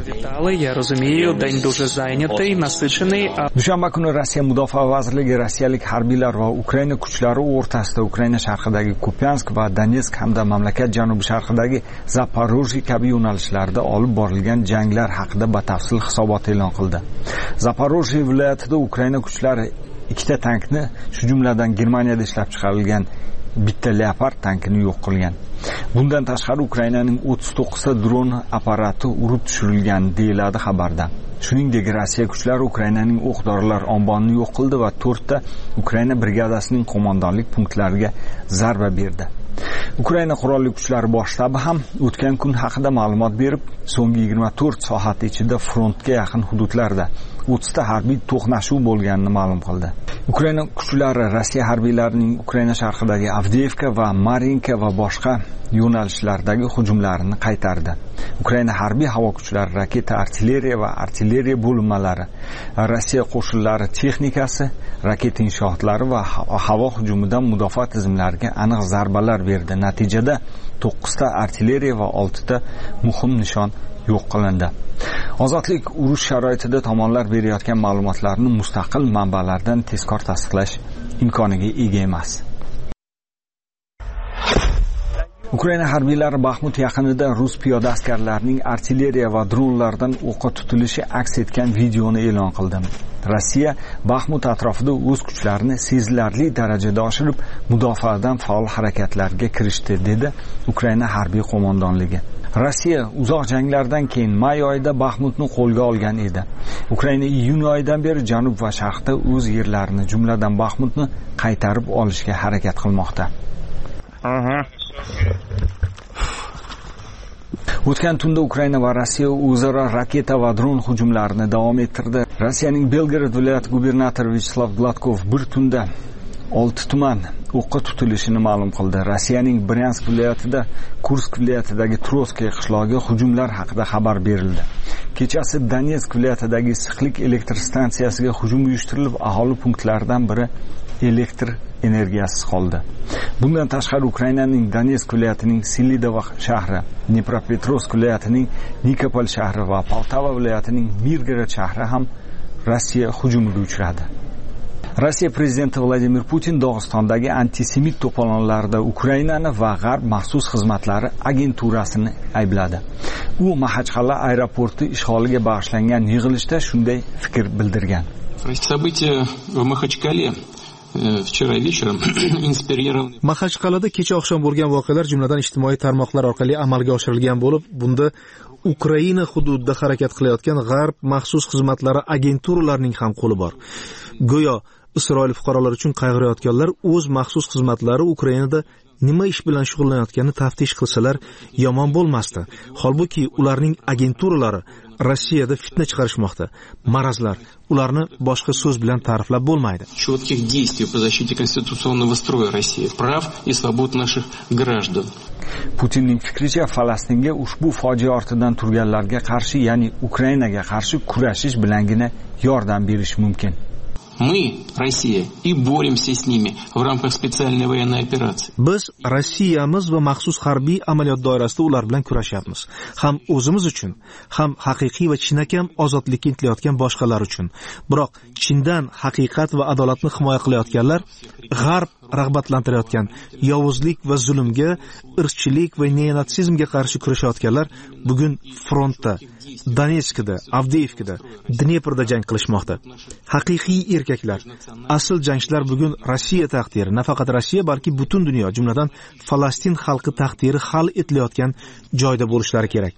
Dushanba kuni Rossiya Mudofaa vazirligi rossiyalik harbiylar va Ukraina kuchlari o'rtasida Ukraina sharqidagi Kupyansk va Donetsk hamda mamlakat janubi sharqidagi Zaporojye kabi yo'nalishlarda olib borilgan janglar haqida batafsil hisobot e'lon qildi. Zaporojye viloyatida Ukraina kuchlari ikkita tankni, shu jumladan Germaniyada ishlab chiqarilgan bitta Leopard tankini yo'q qilgan. Bundan tashqari Ukrainaning o'ttiz to'qqizta dron apparati urib tushirilgan, deyiladi xabarda. Shuningdek, Rossiya kuchlari Ukrainaning o'q-dorilar ombonini yo'q qildi va to'rtta Ukraina brigadasining qo'mondonlik punktlariga zarba berdi. Ukraina qurolli kuchlari bosh shtabi ham o'tgan kun haqida ma'lumot berib, so'nggi yigirma to'rt soat ichida frontga yaqin hududlarda o'ttizta harbiy to'qnashuv bo'lganini ma'lum qildi. Ukraina kuchlari Rossiya harbiylarining Ukraina sharqidagi Avdiivka va Marinka va boshqa yo'nalishlardagi hujumlarini qaytardi. Ukraina harbiy havo kuchlari, raketa, artilleriya va artilleriya bo'linmalari, Rossiya qo'shinlari texnikasi, raketa inshootlari va havo hujumidan mudofaa tizimlariga aniq zarbalar berdi. natijada to'qqizta artilleriya va oltita muhim nishon yo'q qilindi. Ozodlik urush sharoitida tomonlar berayotgan ma'lumotlarni mustaqil manbalardan tezkor tasdiqlash imkoniga ega emas. Ukraina harbiylari Baxmut yaqinida rus piyoda askarlarining artilleriya va dronlardan o'qqa tutilishi aks etgan videoni e'lon qildi. Rossiya Baxmut atrofida o'z kuchlarini sezilarli darajada oshirib, mudofaadan faol harakatlarga kirishdi, dedi Ukraina harbiy qo'mondonligi. Rossiya uzoq janglardan keyin may oyida Baxmutni qo'lga olgan edi. Ukraina iyun oyidan beri janub va sharqda o'z yerlarini, jumladan Baxmutni qaytarib olishga harakat qilmoqda. Aha. O'tgan tunda Ukraina va Rossiya o'zaro raketa va dron hujumlarini davom ettirdi. Rossiyaning Belgorod viloyati gubernatori Vyacheslav Gladkov bir tunda olti tuman o'qqa tutilishini ma'lum qildi. Rossiyaning Bryansk viloyatida Kursk viloyatidagi Troskiy qishlog'iga hujumlar haqida xabar berildi. Kechasi Donetsk viloyatidagi issiqlik elektr stansiyasiga hujum uyushtirilib, aholi punktlaridan biri elektr energiyasiz qoldi. Bundan tashqari Ukrainaning Donetsk viloyatining Selidov shahri, Dnepropetrovsk viloyatining Nikopol shahri va Poltava viloyatining Mirgorod shahri ham Rossiya hujumiga uchradi. Rossiya prezidenti Vladimir Putin Dog'istondagi antisemit to'polonlarda Ukrainani va G'arb maxsus xizmatlari agenturasini aybladi. U Maxachqal'a aeroporti ishg'oliga bag'ishlangan yig'ilishda shunday fikr bildirgan. События в Махачкале vчера вечером inspirированы. Maxachqal'ada kecha oqshom bo'lgan voqealar jumladan ijtimoiy tarmoqlar orqali amalga oshirilgan bo'lib, bunda Ukraina hududida harakat qilayotgan G'arb maxsus xizmatlari agenturalarining ham qo'li bor. Go'yo Isroil fuqarolari uchun qayg'urayotganlar o'z maxsus xizmatlari Ukrainada nima ish bilan shug'ullanayotganini taftish qilsalar yomon bo'lmasdi. Holbuki ularning agenturalari Rossiyada fitna chiqarishmoqda. Marazlar, ularni boshqa so'z bilan ta'riflab bo'lmaydi. Четких действий по защите конституционного строя России, прав и свобод наших граждан. Putinning fikricha, Falastinga ushbu fojia ortidan turganlarga qarshi, ya'ni Ukrainaga qarshi kurashish bilangina yordam berish mumkin. Мы, Россия, и боремся с ними в рамках специальной военной операции. Biz Rossiyamiz va maxsus harbiy amaliyot doirasida ular bilan kurashyapmiz. Ham o'zimiz uchun, ham haqiqiy va chinakam ozodlikka intilayotgan boshqalar uchun. Biroq chindan haqiqat va adolatni himoya qilayotganlar, G'arb rag'batlantirayotgan yovuzlik va zulmga, irqchilik va neonatsizmga qarshi kurashayotganlar bugun frontda, Donetskda, Avdiivkada, Dneprda jang qilishmoqda. Haqiqiy erkaklar, asl jangchilar bugun Rossiya taqdiri, nafaqat Rossiya, balki butun dunyo, jumladan Falastin xalqi taqdiri hal etilayotgan joyda bo'lishlari kerak.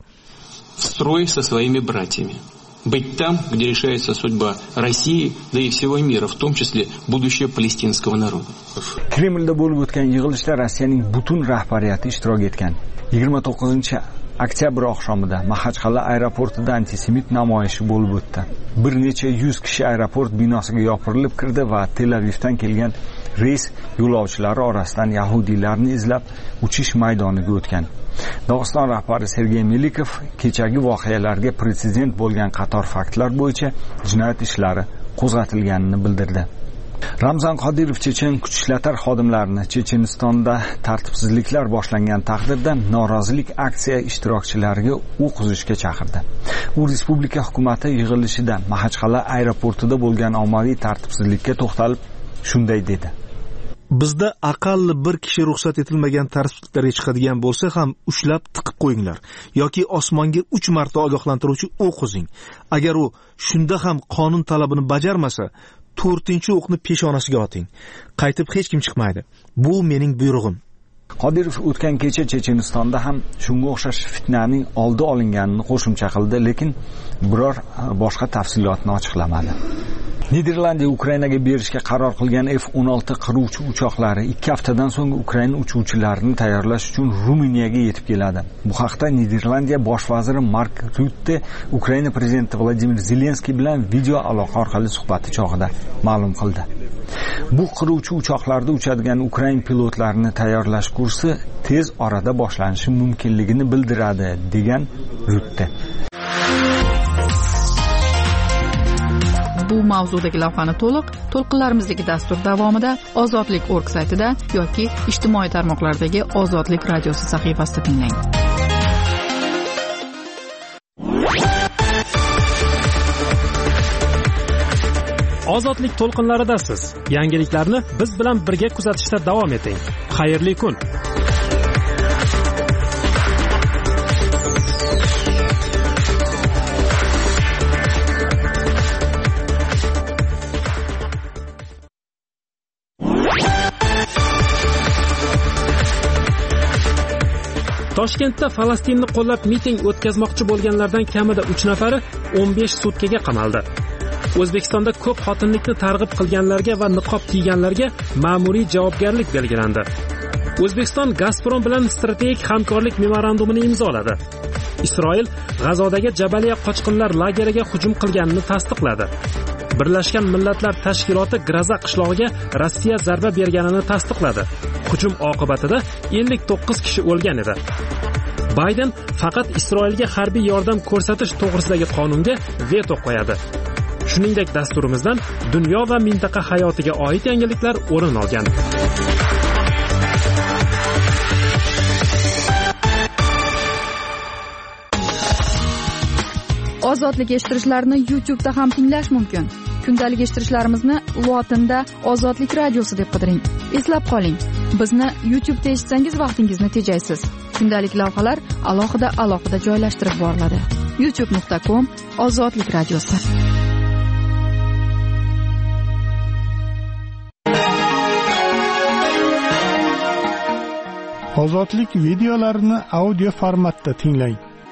Строй со своими братьями. Быть там, где решается судьба России, да и всего мира, в том числе будущее палестинского народа. Kremlda bo'lib o'tgan yig'ilishda Rossiyaning butun rahbariyati ishtirok etgan. yigirma to'qqizinchi oktyabr oqshomida Maxachqal'a aeroportida antisemit namoyishi bo'lib o'tdi. Bir necha yuz kishi aeroport binosiga yopirilib kirdi va Tel Avivdan kelgan reys yo'lovchilari orasidan yahudiylarni izlab uchish maydoniga o'tgan. Dog'iston rahbari Sergey Melikov kechagi voqealarga pretsedent bo'lgan qator faktlar bo'yicha jinoyat ishlari qo'zg'atilganini bildirdi. Ramzan Qodirov chechen kuch ishlatar xodimlarini Chechenistonda tartibsizliklar boshlangan taqdirda norozilik aksiya ishtirokchilariga o'q uzishga chaqirdi. U respublika hukumati yig'ilishida Maxachqal'a aeroportida bo'lgan ommaviy tartibsizlikka to'xtalib shunday dedi: Bizda aqalli bir kishi ruxsat etilmagan tartibsizliklarga chiqadigan bo'lsa ham ushlab tiqib qo'yinglar yoki osmonga uch marta ogohlantiruvchi o'q uzing. Agar u shunda ham qonun talabini bajarmasa, to'rtinchi o'qni peshonasiga oting. Qaytib hech kim chiqmaydi. Bu mening buyrug'im. Qodirov o'tgan kecha Chechenistonda ham shunga o'xshash fitnaning oldi olinganini qo'shimcha qildi, lekin biror boshqa tafsilotni ochiqlamadi. Niderlandiya Ukrainaga berishga qaror qilgan F o'n olti qiruvchi uchoqlari ikki haftadan so'ng Ukraina uchuvchilarini tayyorlash uchun Ruminiyaga yetib keladi. Bu haqda Niderlandiya bosh vaziri Mark Rutte Ukraina prezidenti Vladimir Zelenskiy bilan video aloqa orqali suhbati chog'ida ma'lum qildi. Bu qiruvchi uchoqlarda uchadigan Ukraina pilotlarini tayyorlash kursi tez orada boshlanishi mumkinligini bildiradi, degan Rutte. Bu mavzudagi lavhani to'liq to'lqinlarimizdagi dastur davomida ozodlik nokta org saytida yoki ijtimoiy tarmoqlardagi Ozodlik radiosi sahifasida tinglang. Ozodlik to'lqinlarida siz yangiliklarni biz bilan birga kuzatishda davom eting. Xayrli kun. Toshkentda Falastinni qo'llab miting o'tkazmoqchi bo'lganlardan kamida uch nafari o'n besh sutkaga qamaldi. O'zbekistonda ko'p xotinlikni targ'ib qilganlarga va niqob kiyganlarga ma'muriy javobgarlik belgilandi. O'zbekiston Gazprom bilan strategik hamkorlik memorandumini imzoladi. Isroil G'azodagi Jabaliya qochqinlar lageriga hujum qilganini tasdiqladi. Birlashgan Millatlar Tashkiloti Graza qishlog'iga Rossiya zarba berganini tasdiqladi. Hujum oqibatida ellik to'qqiz kishi o'lgan edi. Bayden faqat Isroilga harbiy yordam ko'rsatish to'g'risidagi qonunga veto qo'yadi. Shuningdek, dasturimizdan dunyo va mintaqa hayotiga oid yangiliklar o'rin olgan. Ozodlik eshittirishlarni YouTube da ham tinglash mumkin. Kundalik eshittirishlarimizni lotinda Ozodlik radiosi deb qidiring. Eslab qoling, bizni YouTube da eshitsangiz vaqtingizni tejaysiz. Kundalik lavhalar alohida alohida joylashtirib boriladi. youtube nuqta com Ozodlik radiosi. Ozodlik videolarini audio formatda tinglang.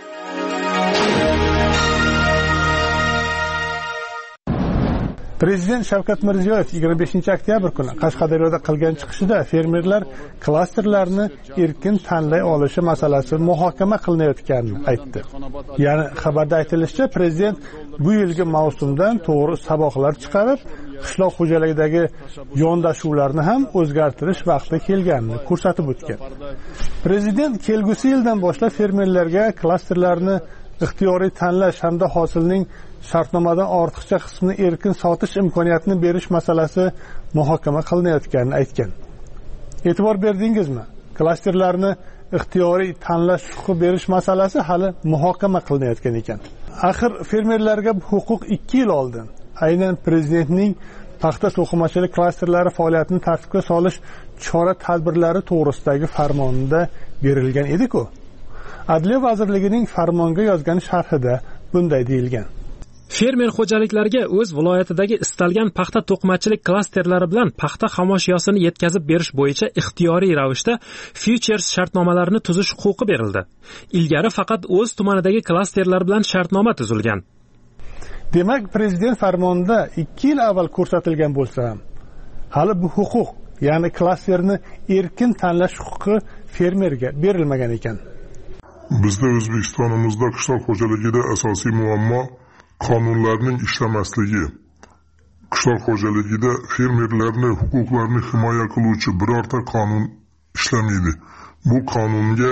Prezident Shavkat Mirziyoyev yigirma beshinchi oktyabr kuni Qashqadaryoda qilgan chiqishida fermerlar klasterlarni erkin tanlay olishi masalasi muhokama qilinayotganini aytdi. Ya'ni xabarda aytilishicha, prezident bu yilgi mavsumdan to'g'ri saboqlar chiqarib, qishloq xo'jaligidagi yondashuvlarni ham o'zgartirish vaqti kelganini ko'rsatib o'tgan. Prezident kelgusi yildan boshlab fermerlarga klasterlarni ixtiyoriy tanlash hamda hosilning shartnomadan ortiqcha qismini erkin sotish imkoniyatini berish masalasi muhokama qilinayotganini aytgan. E'tibor berdingizmi? Klasterlarni ixtiyoriy tanlash huquqi berish masalasi hali muhokama qilinayotgan ekan. Axir fermerlarga bu huquq ikki yil oldin aynan prezidentning paxta to'qimachilik klasterlari faoliyatini tartibga solish chora-tadbirlari to'g'risidagi farmonida berilgan edi-ku. Adliya vazirligining farmonga yozgan sharhida bunday deyilgan. Fermer xo'jaliklariga o'z viloyatidagi istalgan paxta to'qimachilik klasterlari bilan paxta xomoshyosini yetkazib berish bo'yicha ixtiyoriy ravishda futures shartnomalarini tuzish huquqi berildi. Ilgari faqat o'z tumanidagi klasterlar bilan shartnoma tuzilgan. Demak, prezident farmonida ikki yil avval ko'rsatilgan bo'lsa ham, hali bu huquq, ya'ni klasterni erkin tanlash huquqi fermerga berilmagan ekan. Bizda O'zbekistonimizda qishloq xo'jaligida asosiy muammo qonunlarning ishlamasligi. Qishloq xo'jaligida fermerlarning huquqlarini himoya qiluvchi birorta qonun ishlamaydi. Bu qonunga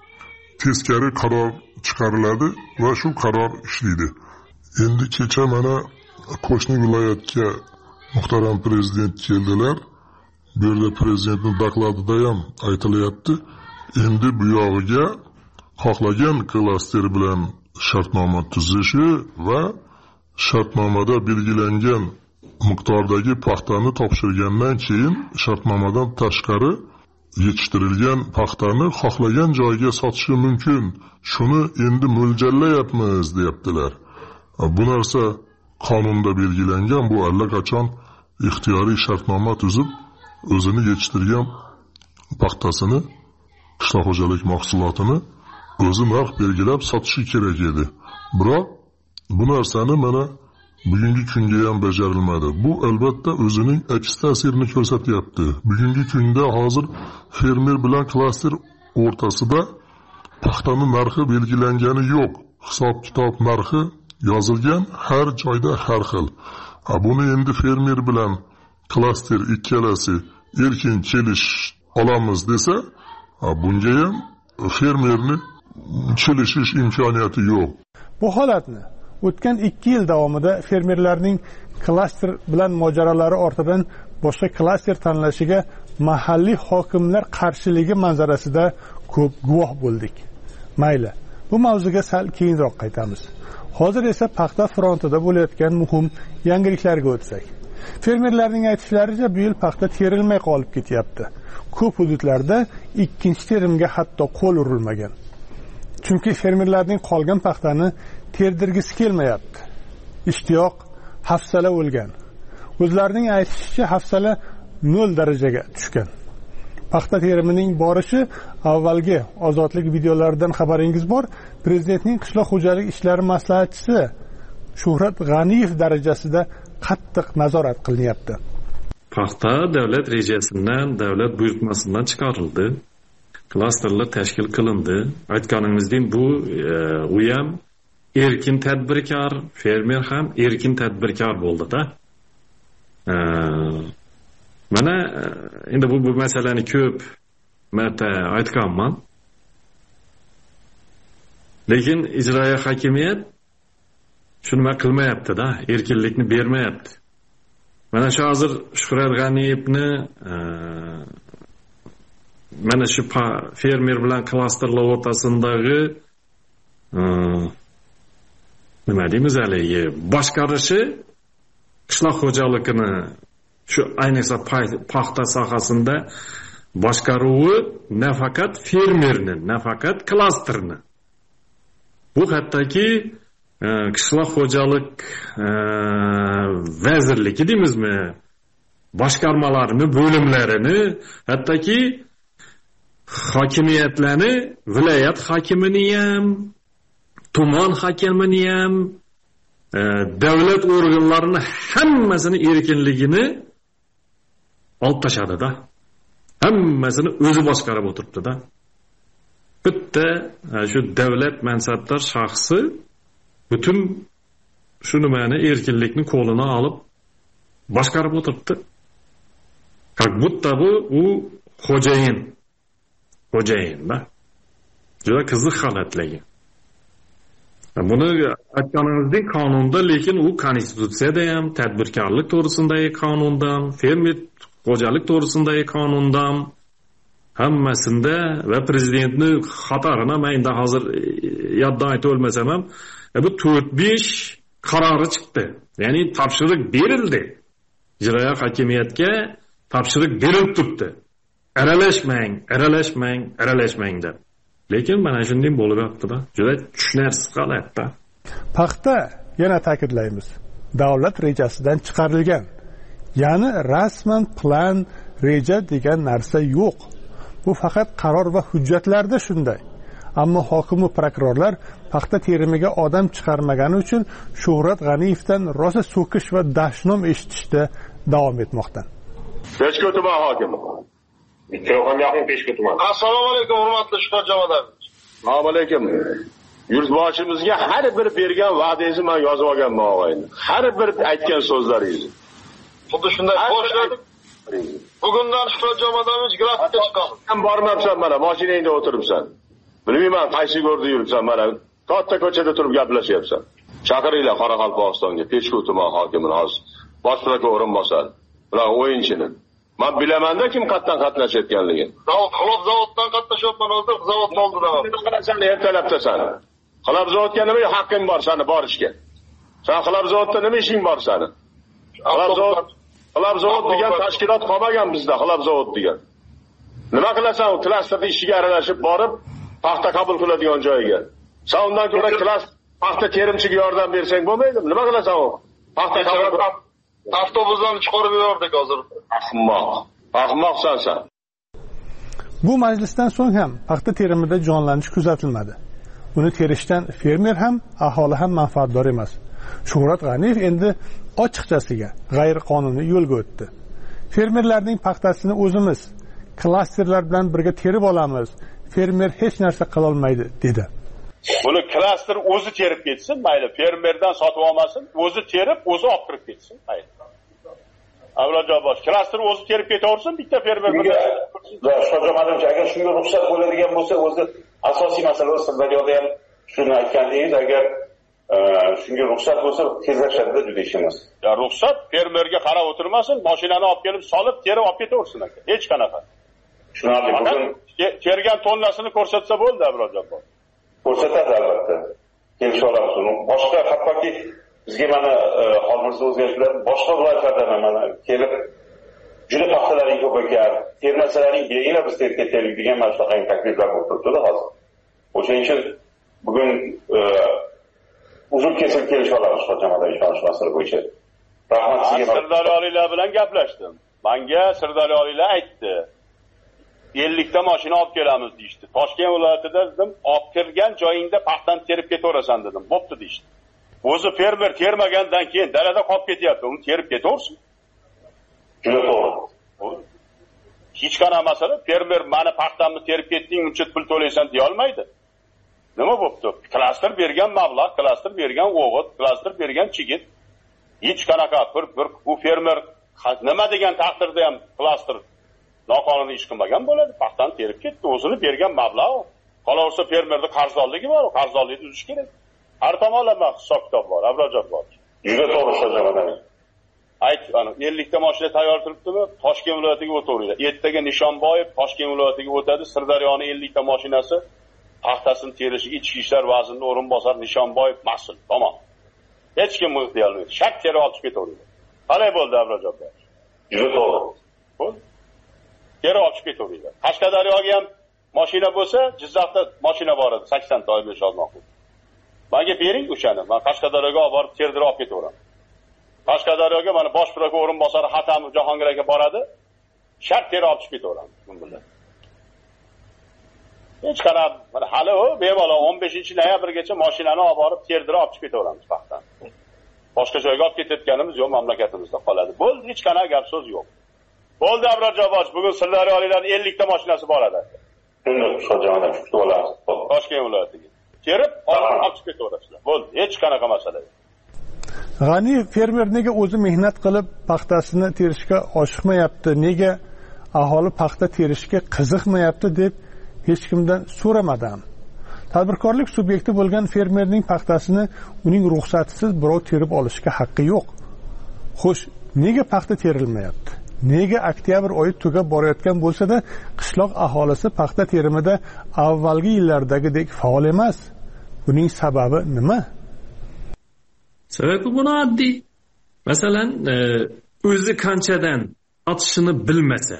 teskari qaror chiqariladi va shu qaror ishlaydi. Endi kecha mana qo'shni viloyatga muhtaram prezident keldilar. Bu yerda prezidentning dokladida ham aytilyapti. Endi bu yog'iga xohlagan klaster bilan shartnoma tuzishi va shartnomada belgilangan miqdordagi paxtani topshirgandan keyin shartnomadan tashqari yetishtirilgan paxtani xohlagan joyga sotishi mumkin. Shuni endi mo'ljallayapmiz deyaptilar. Bu narsa qonunda belgilangan, bu allaqachon ixtiyoriy shartnoma tuzib o'zini yetishtirgan paxtasini, qishloq xo'jalik mahsulotini o'zi narx belgilab sotishi kerak edi. Biroq bu narsani mana bugungi kunga ham bajarilmadi. Bu albatta o'zining aks ta'sirini ko'rsatyapti. Bugungi kunda hozir fermer bilan klaster o'rtasida paxtaning narxi belgilangani yo'q. Hisob-kitob narxi yozilgan, har joyda har xil. Buni endi fermer bilan klaster ikkalasi erkin kelish olamiz desa, bunga ham fermerni kelishish imkoniyati yo'q. Bu holatni o'tgan ikki yil davomida fermerlarning klaster bilan mojarolari ortidan boshqa klaster tanlashiga mahalliy hokimlar qarshiligi manzarasida ko'p guvoh bo'ldik. Mayli, bu mavzuga sal keyinroq qaytamiz. Hozir esa paxta frontida bo'layotgan muhim yangiliklarga o'tsak. Fermerlarning aytishlaricha, bu yil paxta terilmay qolib ketyapti. Ko'p hududlarda ikkinchi terimga hatto qo'l urilmagan. Chunki fermerlarning qolgan paxtani terdirgisi kelmayapti. Ishtiyoq, hafsala o'lgan. O'zlarining aytishicha, hafsala nol darajaga tushgan. Paxta terimining borishi avvalgi ozodlik videolaridan xabaringiz bor. Prezidentning qishloq xo'jalik ishlari maslahatchisi Shuhrat G'aniyev darajasida qattiq nazorat qilinyapti. Paxta davlat rejasidan, davlat buyurtmasidan chiqarildi. Klasterlar tashkil qilindi. Aytganingizdek, bu u ham erkin tadbirkor, fermer ham erkin tadbirkor bo'ldi-da. Mana endi bu bu masalani ko'p marta aytganman. Lekin ijroiya hokimiyat shuni qilmayapti-da, erkinlikni bermayapti. Mana shu hozir Shuhrat G'aniyevni mana shu fermer bilan klasterlar o'rtasidagi nima deymiz haligi boshqarishi qishloq xo'jaligini shu ayniqsa paxta sohasida boshqaruvi nafaqat fermerni, nafaqat klasterni. Bu hattoki qishloq xo'jalik vazirligi deymizmi, boshqarmalarini, bo'limlarini, hattoki hokimiyatlarni, viloyat hokimini ham, tuman hokimini ham, davlat organlarini hammasini erkinligini olib tashadi-da. Hammasini o'zi boshqarib o'tiribdi-da. Bitta shu davlat mansabdor shaxsi butun shu nimani erkinlikni qo'lina olib boshqarib o'tiribdi. Как будто bu u xo'jayin. Xo'jayin-da. Juda qiziq holatlarga. Buni aytganingizdek qonunda, lekin u konstitutsiyada ham, tadbirkorlik to'g'risindagi qonundan, fermer xo'jalik to'g'risindagi qonundan hammasida va prezidentni xatorini men endi hozir yoddan aytib o'lmasam ham, bu to'rt besh qarori chiqdi. Ya'ni topshiriq berildi. Ijroiya hokimiyatga topshiriq berilib turibdi. Aralashmang, aralashmang, aralashmang deb. Lekin mana shunday bo'lib yotdi-da. Juda tushunarsiz holatda. Paxta, yana ta'kidlaymiz, davlat rejasidan chiqarilgan. Ya'ni rasman plan, reja degan narsa yo'q. Bu faqat qaror va hujjatlarda shunday. Ammo hokim va prokurorlar paxta terimiga odam chiqarmagani uchun Shuhrat G'aniyevdan rosa so'kish va dashnom eshitishda davom etmoqda. Peshko tuman hokimi. Mikrofon yaqin Peshko tuman. Assalomu alaykum, hurmatli Shuhrat Jamodovich. Assalomu alaykum. Yurtboshimizga har bir bergan va'dangizni men yozib olganman, og'ayni. Har bir aytgan so'zlaringizni. Xuddi shunday boshladik. Bugundan Shuhrat Jamodovich grafikka chiqamiz. Sen bormabsan mana, mashinangda o'tiribsan. Bilmayman, qaysi yo'lda yuribsan mana. Katta ko'chada turib gaplashyapsan. Chaqiringlar Qoraqalpog'istonga, Peshku tuman hokimini hozir. Bosh prokuror o'rinbosari bilan o'yinchini. Men bilamanda kim qatdan qatnashayotganligini. Zavod, xalof zavoddan qatnashyapman, hozir zavodni oldida. Sen ertalabdasan. Xalof zavodga nima haqqing bor seni borishga? Sen xalof zavodda nima ishing bor seni? Xalof zavod, xalof zavod degan tashkilot qolmagan bizda, xalof zavod degan. Nima qilasan, u klasterning ishiga aralashib borib, paxta qabul qiladigan joyiga. Sen undan ko'ra klaster paxta terimchiga yordam bersang bo'lmaydimi? Nima qilasan u? Paxta qabul avtobusdan chiqarib yubordik hozir. Ahmoq. Ahmoqsan sen. Bu majlisdan so'ng ham paxta terimida jonlanish kuzatilmadi. Uni terishdan fermer ham, aholi ham manfaatdor emas. Shuhrat G'aniyev endi ochiqchasiga g'ayriqonuniy yo'lga o'tdi. Fermerlarning paxtasini o'zimiz klasterlar bilan birga terib olamiz. Fermer hech narsa qila olmaydi dedi. Buni klaster o'zi terib ketsin, mayli fermerdan sotib olmasin, o'zi terib, o'zi olib kirib ketsin, mayli. Avlodjon bosh, klaster o'zi terib ketaversin, bitta fermer bilan. Sho'jamadimcha, agar shunga ruxsat bo'ladigan bo'lsa, o'zi asosiy masala Sirdaryoda ham shuni aytgandingiz, agar shunga ruxsat bo'lsa tezlashadi juda ishimiz. Ya ruxsat fermerga qarab o'tirmasin, mashinani olib kelib solib, terib olib ketaversin aka. Hech qanaqa. Tushunarli. Bugun tergan tonnasini ko'rsatsa bo'ldi, Abrojabbor. Ko'rsatadi albatta. Kelishib olamiz uni. Boshqa hattoki bizga mana hozirda o'zgarishlar boshqa viloyatlardan mana kelib juda paxtalaring ko'p ekan, termasalaring belgilab biz terib ketaylik degan mana shunaqa takliflar bo'lib turibdi hozir. O'shaning uchun bugun uzun kesil kelishib olamiz Xo'jamadagi ishonish masalasi bo'yicha. Rahmat sizga. Sirdaryoliklar bilan gaplashdim. Menga Sirdaryoliklar aytdi. ellik ta mashina olib kelamiz deydi. Toshkent viloyatida dedim, olib kirgan joyingda paxtani terib ketaversan dedim. Bo'pti deydi. O'zi fermer termagandan keyin dalada qolib ketyapti, uni terib ketaversin. Juda to'g'ri. Hech qanaqa masala fermer meni paxtamni terib ketding, uncha pul to'laysan deya olmaydi. Nima bo'pti? Klaster bergan mablag', klaster bergan o'g'it, klaster bergan chigit. Hech qanaqa bir bir u fermer nima degan taqdirda ham klaster noqonuniy ish qilmagan bo'ladi, paxtani terib ketdi, o'zini bergan mablag'. Qolaversa fermerning qarzdorligi bor, qarzdorlikni uzish kerak. Har tomonlama hisob-kitob bor, Abrojab bor. Juda to'g'ri so'zlamading. Ayt, ana ellik ta mashina tayyor turibdimi? Toshkent viloyatiga o'taveradi. Ertaga Nishonboyev Toshkent viloyatiga o'tadi. Sirdaryoning ellik ta mashinasi paxtasini terishiga Ichki ishlar vazirining o'rinbosari Nishonboyev mas'ul. Tamom. Hech kim muhti olmaydi. Shart terib olib ketaveradi. Qalay bo'ldi Abrojab? Juda to'g'ri. Bo'ldi. Terib olib ketaveradi. Qashqadaryoga ham mashina bo'lsa, Jizzaxda mashina bor edi, sakson ta oylik olmoqchi. Menga bering o'shani. Men Qashqadaryoga olib borib terdirib olib ketaveraman. Qashqadaryoga mana bosh prokuror o'rinbosari Hatamov Jahongir aka boradi. Shart terib olib ketaveramiz bu bilan. Hech qarab, mana hali u bemalol o'n beshinchi noyabrgacha mashinani olib borib terdirib olib ketaveramiz paxtdan. Boshqa joyga olib ketayotganimiz yo'q, mamlakatimizda qoladi. Bo'ldi, hech qanaqa gap so'z yo'q. Bo'ldi Abrojaboj, bugun Sirdaryoliklarning ellik ta mashinasi boradi. Shuni Sho'jamodan kutib olamiz. Toshkent viloyatiga. Terib olib ketaverasizlar. Bo'ldi, hech qanaqa masala yo'q. G'ani fermer nega o'zi mehnat qilib paxtasini terishga oshiqmayapti, nega aholi paxta terishga qiziqmayapti deb hech kimdan so'ramadim. Tadbirkorlik subyekti bo'lgan fermerning paxtasini uning ruxsatisiz birov terib olishga haqqi yo'q. Xo'sh, nega paxta terilmayapti? Nega oktyabr oyi tugab borayotgan bo'lsa-da, qishloq aholisi paxta terimida avvalgi yillardagidek faol emas? Buning sababi nima? Sababi buni oddiy. Masalan, o'zi qanchadan otishini bilmasa,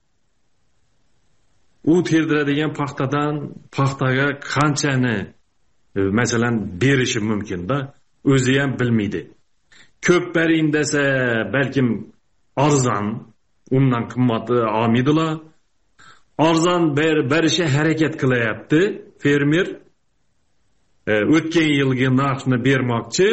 u terdiradigan paxtadan paxtaga qanchani masalan berishi mumkin-da, o'zi ham bilmaydi. Ko'p bering desa, balkim arzon, undan qimmati olmaydilar. Arzon berishga harakat qilyapti fermer. O'tgan yilgi narxni bermoqchi,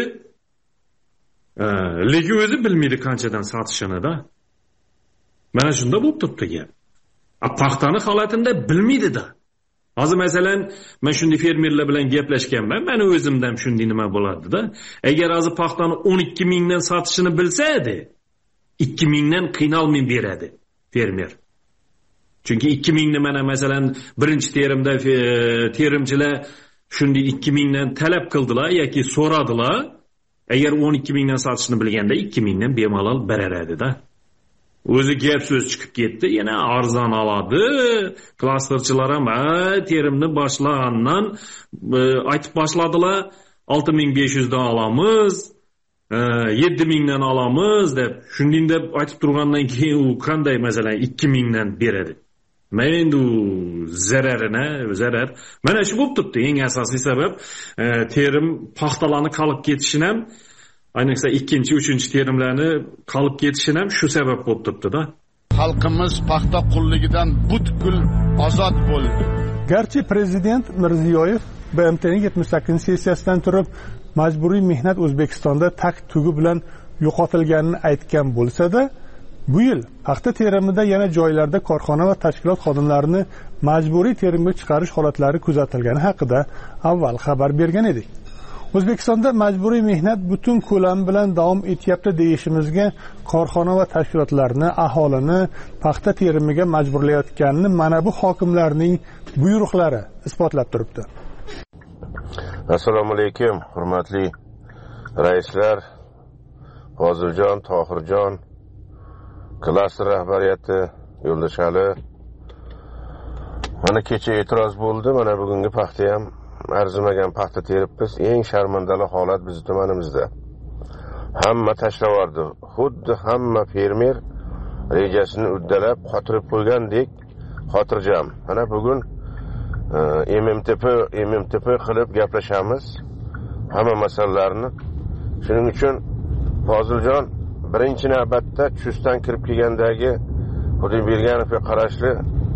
lekin o'zi bilmaydi qanchadan sotishini-da. Mana shunda bo'lib turibdi gap. Paxtani holatida bilmaydi-da. Hozir masalan, men shunday fermerlar bilan gaplashganman, meni o'zimdan shunday nima bo'ladi-da. Agar hozir paxtani o'n ikki mingdan sotishini bilsa-edi, ikki mingdan qiynalmay beradi fermer. Chunki ikki mingni mana masalan birinchi terimda terimchilar shunday ikki mingdan talab qildilar yoki so'radilar. Agar o'n ikki mingdan sotishni bilganda ikki mingdan bemalol berar edi-da. O'zi gap so'z chiqib ketdi, yana arzon oladi. Klasterchilar ham terimni boshlagandan aytib boshladilar, olti ming besh yuz dan olamiz, yetti mingdan olamiz deb. Shunday deb aytib turgandan keyin u qanday masalan ikki mingdan beradi. Men endi zararina, zarar. Mana shu bo'lib turibdi. Eng asosiy sabab terim paxtalarni qolib ketishini ham, ayniqsa ikkinchi, uchinchi terimlarni qolib ketishini ham shu sabab bo'lib turibdi-da. Xalqimiz paxta qulligidan butkul ozod bo'ldi. Garchi prezident Mirziyoyev B M T'ning yetmish sakkizinchi sessiyasidan turib majburiy mehnat O'zbekistonda tak tugi bilan yo'qotilganini aytgan bo'lsa-da, bu yil paxta terimida yana joylarda korxona va tashkilot xodimlarini majburiy terimga chiqarish holatlari kuzatilgani haqida avval xabar bergan edik. O'zbekistonda majburiy mehnat butun ko'lam bilan davom etyapti deyishimizga korxona va tashkilotlarni, aholini paxta terimiga majburlayotganini mana bu hokimlarning buyruqlari isbotlab turibdi. Assalomu alaykum, hurmatli raislar, Hozirjon, Tohirjon, klaster rahbariyati, Yo'ldosh Ali. Mana kecha e'tiroz bo'ldi, mana bugungi paxta ham arzimagan paxta teribmiz. Eng sharmandali holat bizning tumanimizda. Hamma tashlavordi. Xuddi hamma fermer rejasini uddalab qotirib qo'ygandek xotirjam. Mana bugun M M T P M M T P qilib gaplashamiz hamma masalalarni. Shuning uchun Foziljon birinchi navbatda Chustdan kirib kelgandagi Xudoyberganovga qarashli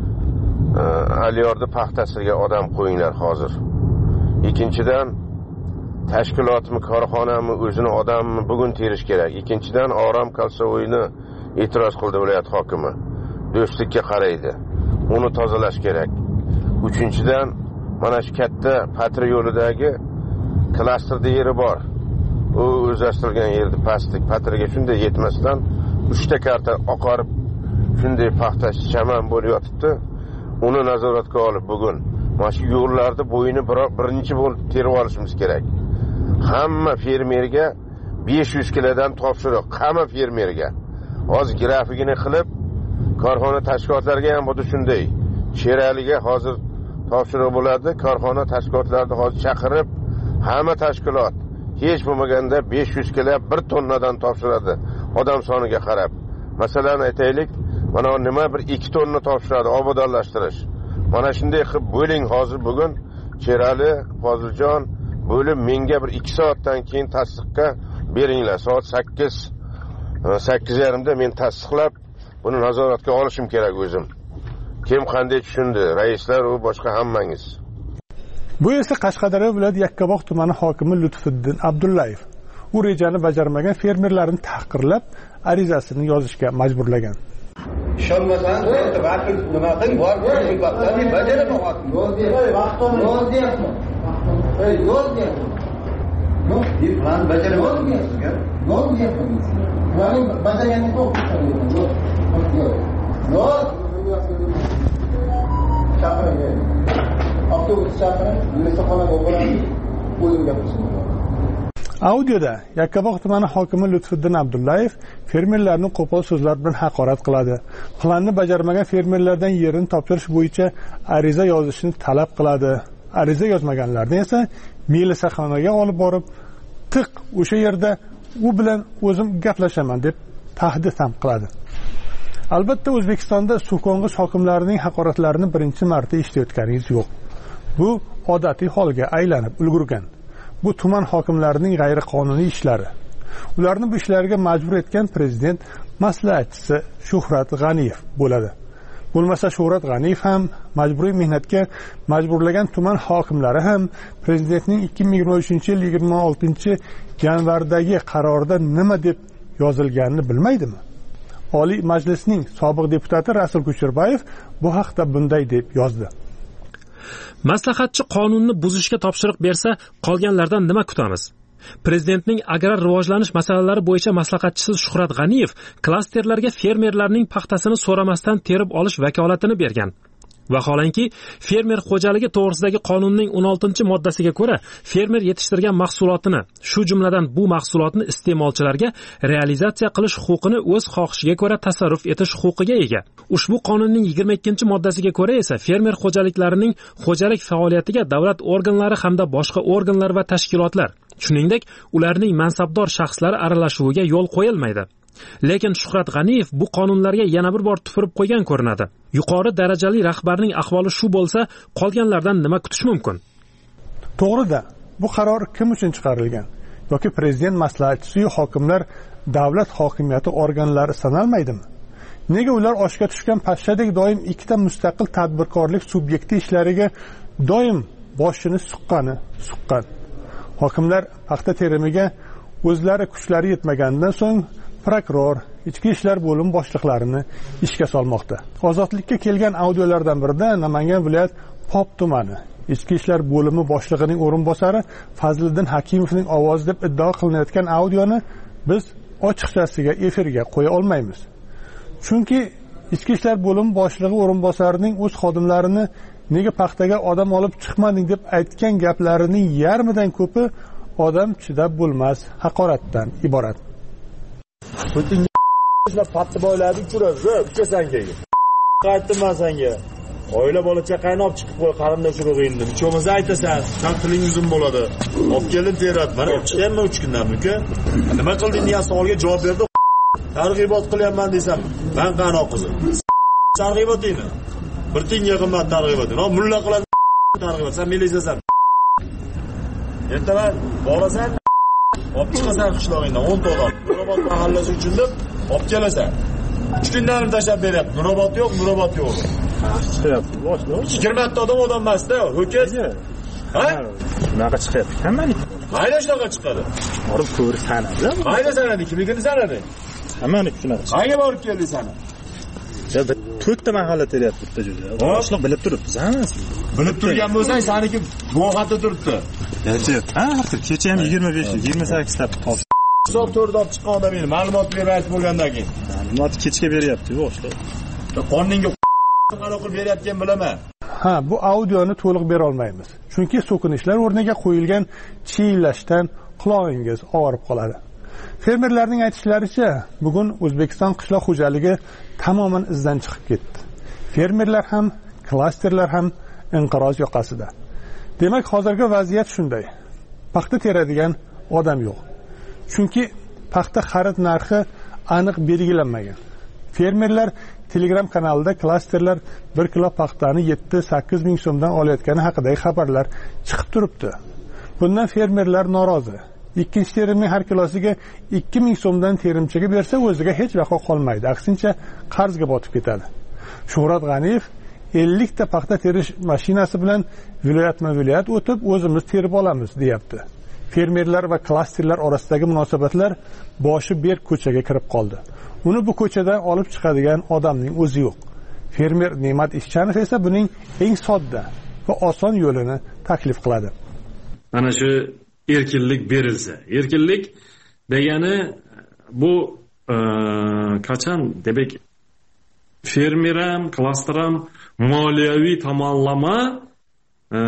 Aliyorda paxtasiga odam qo'yinglar hozir. Ikkinchidan tashkilotmi, korxonami, o'zini odammi bugun terish kerak. Ikkinchidan Orom Kalsovoyni e'tiroz qildi viloyat hokimi. Do'stlikka qaraydi. Uni tozalash kerak. Uchinchidan mana shu katta Patri yo'lidagi klasterda yeri bor. U o'zlashtirilgan yerda pastlik Patriga shunday yetmasdan uchta karta oqarib shunday paxta chaman bo'lib yotibdi. Uni nazoratga olib bugun mana shu yo'llarda bo'yini birinchi bo'lib terib olishimiz kerak. Hamma fermerga besh yuz kilodan topshiriq, hamma fermerga. Hozir grafikini qilib korxona tashkilotlariga ham xuddi shunday. Sheraliga hozir topshiriq bo'ladi. Korxona tashkilotlarini hozir chaqirib, hamma tashkilot hech bo'lmaganda besh yuz kilo bir tonnadan topshiradi odam soniga qarab. Masalan aytaylik, mana nima bir ikki tonna topshiradi obodonlashtirish. Mana shunday qilib bo'ling hozir bugun Sherali, Foziljon bo'lib menga bir ikki soatdan keyin tasdiqqa beringlar. Soat sakkiz sakkiz yarim da men tasdiqlab buni nazoratga olishim kerak o'zim. Kim qanday tushundi? Raislar u boshqa hammangiz. Bu esa Qashqadaryo viloyati Yakkabog' tumani hokimi Lutfiddin Abdullayev. U rejani bajarmagan fermerlarni tahqirlab, arizasini yozishga majburlagan. Ishonmasangiz, vakil nima qiling, bor bir vaqtda bajaramayapti. Yo'l deyapti. Vaqtni yo'l deyapti. Ey, yo'l deyapti. Yo'q, deb plan bajaramayapti sizga. Yo'l deyapti. Ularning bajarganini to'xtatadi. Yo'q. Yo'q. Yo'q. Chaqiring. Avtobus chaqiring, mehmonxonaga boradi. O'zim gapirishim. Audioda Yakkabog' tumani hokimi Lutfiddin Abdullayev fermerlarni qo'pol so'zlar bilan haqorat qiladi. Planni bajarmagan fermerlardan yerini topshirish bo'yicha ariza yozishni talab qiladi. Ariza yozmaganlarni esa milisaxonaga olib borib, tiq o'sha yerda u bilan o'zim gaplashaman deb tahdid ham qiladi. Albatta O'zbekistonda suv-ko'ng'iz hokimlarining haqoratlarini birinchi marta eshitayotganingiz yo'q. Bu odatiy holga aylanib ulgurgan. Bu tuman hokimlarining g'ayriqonuniy ishlari. Ularni bu ishlariga majbur etgan prezident maslahatchisi Shuhrat G'aniyev bo'ladi. Bo'lmasa Shuhrat G'aniyev ham majburiy mehnatga majburlagan tuman hokimlari ham prezidentning ikki ming yigirma uchinchi yil yigirma oltinchi yanvardagi qarorida nima deb yozilganini bilmaydimi? Oliy Majlisning sobiq deputati Rasul Kusherbayev bu haqda bunday deb yozdi. Maslahatchi qonunni buzishga topshiriq bersa, qolganlardan nima kutamiz? Prezidentning agrar rivojlanish masalalari bo'yicha maslahatchisi Shuhrat G'aniyev klasterlarga fermerlarning paxtasini so'ramasdan terib olish vakolatini bergan. Vaholanki, fermer xo'jaligi to'g'risidagi qonunning o'n oltinchi moddasiga ko'ra, fermer yetishtirgan mahsulotini, shu jumladan bu mahsulotni iste'molchilarga realizatsiya qilish huquqini o'z xohishiga ko'ra tasarruf etish huquqiga ega. Ushbu qonunning yigirma ikkinchi moddasiga ko'ra esa fermer xo'jaliklarining xo'jalik faoliyatiga davlat organlari hamda boshqa organlar va tashkilotlar, shuningdek, ularning mansabdor shaxslari aralashuviga yo'l qo'yilmaydi. Lekin Shuhrat G'aniyev bu qonunlarga yana bir bor tupurib qo'ygan ko'rinadi. Yuqori darajali rahbarning ahvoli shu bo'lsa, qolganlardan nima kutish mumkin? To'g'rida, bu qaror kim uchun chiqarilgan? Yoki prezident maslahatchisi yoki hokimlar davlat hokimiyati organlari sanalmaydimi? Nega ular oshga tushgan pashshadek doim ikkita mustaqil tadbirkorlik subyekti ishlariga doim boshini suqqani, suqqan? Hokimlar paxta terimiga o'zlari kuchlari yetmaganidan so'ng prokuror, ichki ishlar bo'lim boshliqlarini ishga solmoqda. Ozodlikka kelgan audiolardan birida Namangan viloyat Pop tumani ichki ishlar bo'limi boshlig'ining o'rinbosari Fazliddin Hakimovning ovozi deb iddao qilinayotgan audioni biz ochiqchasiga efirga qo'ya olmaymiz. Chunki ichki ishlar bo'limi boshlig'i o'rinbosarining o'z xodimlarini nega paxtaga odam olib chiqmading deb aytgan gaplarining yarmidan ko'pi odam chidab bo'lmas haqoratdan iborat. Patta boylarni ko'rasiz, ukasanga. Qaytdim senga. Oila bola chaqani olib chiqib qo'y, qarindosh urug'ingni. Cho'mizni aytasan, sen tiling uzun bo'ladi. Olib keldim terat. Mana olib chiqyapman uch kundan, uka. Nima qilding degan savolga javob berdi. Targ'ibot qilyapman desam, men qanoq qizim. Targ'ibot deydi. Bir tiyinga qimmat targ'ibot. No, mulla qiladi targ'ibot. Sen militsiyasan. Ertaman borasan, olib chiqasan qishlog'ingdan o'n ta odam. Nurobod mahallasi uchun deb olib kelasan. uch kundan tashlab beryapti. Nurobod yo'q, Nurobod yo'q. Chiqyapti, boshlo. yigirma ta odam odam emasda, ho'kaz. Ha? Bunaqa chiqyapti. Hammani. Mayda shunaqa chiqadi. Borib ko'ri sanadi. Mayda sanadi, kimligini sanadi. Hammani shunaqa. Qayga borib keldi sana? Ya to'rtta mahalla teryapti bitta joyda. Boshliq bilib turibdi, hammasi. Bilib turgan bo'lsang, saniki guvohda turibdi. Ha, kecha ham yigirma besh, yigirma sakkiz ta qoldi. Hisob to'rda olib chiqqan odam meni ma'lumot berayapti bo'lgandan keyin. Ma'lumotni kechga beryapti, boshliq. Qonunga qanaqa qilib beryapgan bilaman. Ha, bu audioni to'liq bera olmaymiz. Chunki so'kinishlar o'rniga qo'yilgan chiyillashdan qulog'ingiz og'rib qoladi. Fermerlarning aytishlaricha, bugun O'zbekiston qishloq xo'jaligi tamoman izdan chiqib ketdi. Fermerlar ham, klasterlar ham inqiroz yoqasida. Demak, hozirgi vaziyat shunday. Paxta teradigan odam yo'q. Chunki paxta xarid narxi aniq belgilanmagan. Fermerlar Telegram kanalida klasterlar bir kilo paxtani yetti sakkiz ming so'mdan olayotgani haqidagi xabarlar chiqib turibdi. Bundan fermerlar norozi. Ikkinchi terimning har kilosiga ikki ming so'mdan terimchiga bersa, o'ziga hech vaqo qolmaydi. Aksincha, qarzga botib ketadi. Shuhrat G'aniyev ellik ta paxta terish mashinasi bilan viloyatma-viloyat o'tib, o'zimiz terib olamiz, deyapti. Fermerlar va klasterlar orasidagi munosabatlar boshi berk ko'chaga kirib qoldi. Uni bu ko'chadan olib chiqadigan odamning o'zi yo'q. Fermer Ne'mat Ishchanov esa buning eng sodda va oson yo'lini taklif qiladi. Mana shu erkinlik berilsa, erkinlik degani bu e, qachon demak fermer ham, klaster ham moliyaviy tomonlama e,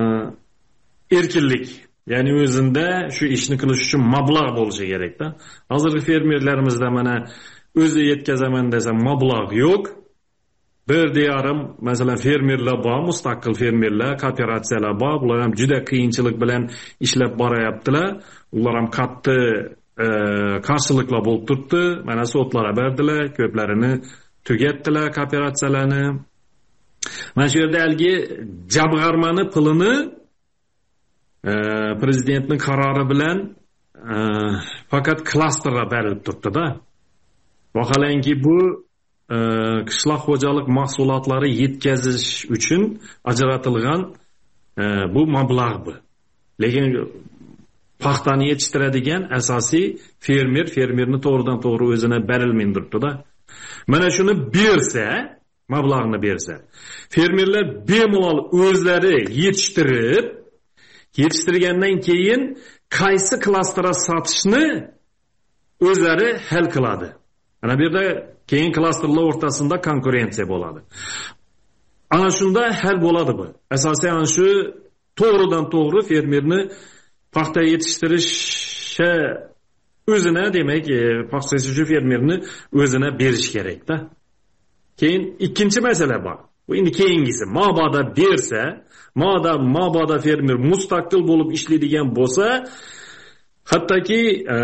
erkinlik, ya'ni o'zinda shu ishni qilish uchun mablag' bo'lishi kerak-da. Hozirgi fermerlarimizda mana o'zi yetkazaman desa mablag' yo'q. Bir diyarim masalan fermerlar bor, mustaqil fermerlar, kooperatsiyalar bor. Bular ham juda qiyinchilik bilan ishlab borayaptilar. Ular ham qattiq e, qarshiliklar bo'lib turibdi. Mana sotlara berdilar, ko'plarini tugatdilar kooperatsiyalarni. Mana shu yerda algi jamg'armani pulini e, prezidentning qarori bilan e, faqat klasterga berilib turibdi-da. Vaholanki bu e, qishloq xo'jalik mahsulotlari yetkazish uchun ajratilgan e, bu mablag' bu. Lekin paxtani yetishtiradigan asosiy fermer, fermerni to'g'ridan to'g'ri o'zine berilmay turibdi-da. Mana shuni bersa, mablag'ni bersa, fermerlar bemalol o'zlari yetishtirib, yetishtirgandan keyin qaysi klasterga sotishni o'zlari hal qiladi. Ana bu yerda keyin klasterlar o'rtasida konkurensiya bo'ladi. Ana shunda hal bo'ladi bu. Asosiy ana shu to'g'ridan to'g'ri fermerni paxta yetishtirishga o'zina, demak, paxta yetishtiruvchi fermerni o'zina berish kerak-da. Keyin ikkinchi masala bor. Bu endi keyingisi. Mabodo bersa, moda mabodo fermer mustaqil bo'lib ishlaydigan bo'lsa, hattoki e,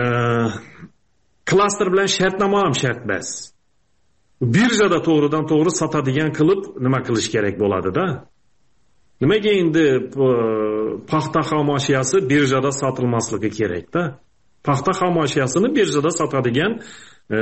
klaster bilan shartnoma ham shart emas. Birjada to'g'ridan to'g'ri sotadigan qilib nima qilish kerak bo'ladi-da. Nimaga endi paxta xomashiyasi birjada sotilmasligi kerak-da? Paxta xomashiyasini birjada sotadigan e,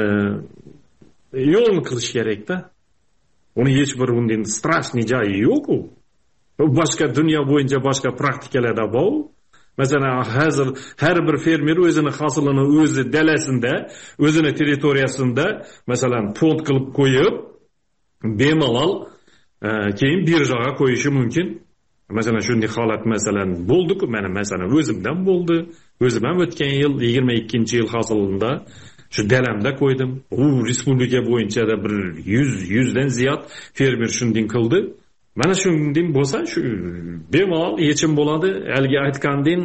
yo'lni qilish kerak-da. Uni hech bir undan strashniy joyi yo'q-ku. Boshqa dunyo bo'yicha boshqa praktikalarda bor. Masalan, hozir har bir fermer o'zini hosilini o'zi dalasinda, o'zini territoriyasida masalan fond qilib qo'yib, bemalol e, keyin birjaga qo'yishi mumkin. Masalan, shunday holat masalan bo'ldi-ku, mana masalan o'zimdan bo'ldi. O'zim ham o'tgan yil yigirma ikkinchi yil hosilinda shu dalamda qo'ydim. U respublika bo'yicha da bir yuz yuzdan ziyod fermer shunday qildi. Mana shunday bo'lsa, shu bemalol yechim bo'ladi. Haligi aytgandin,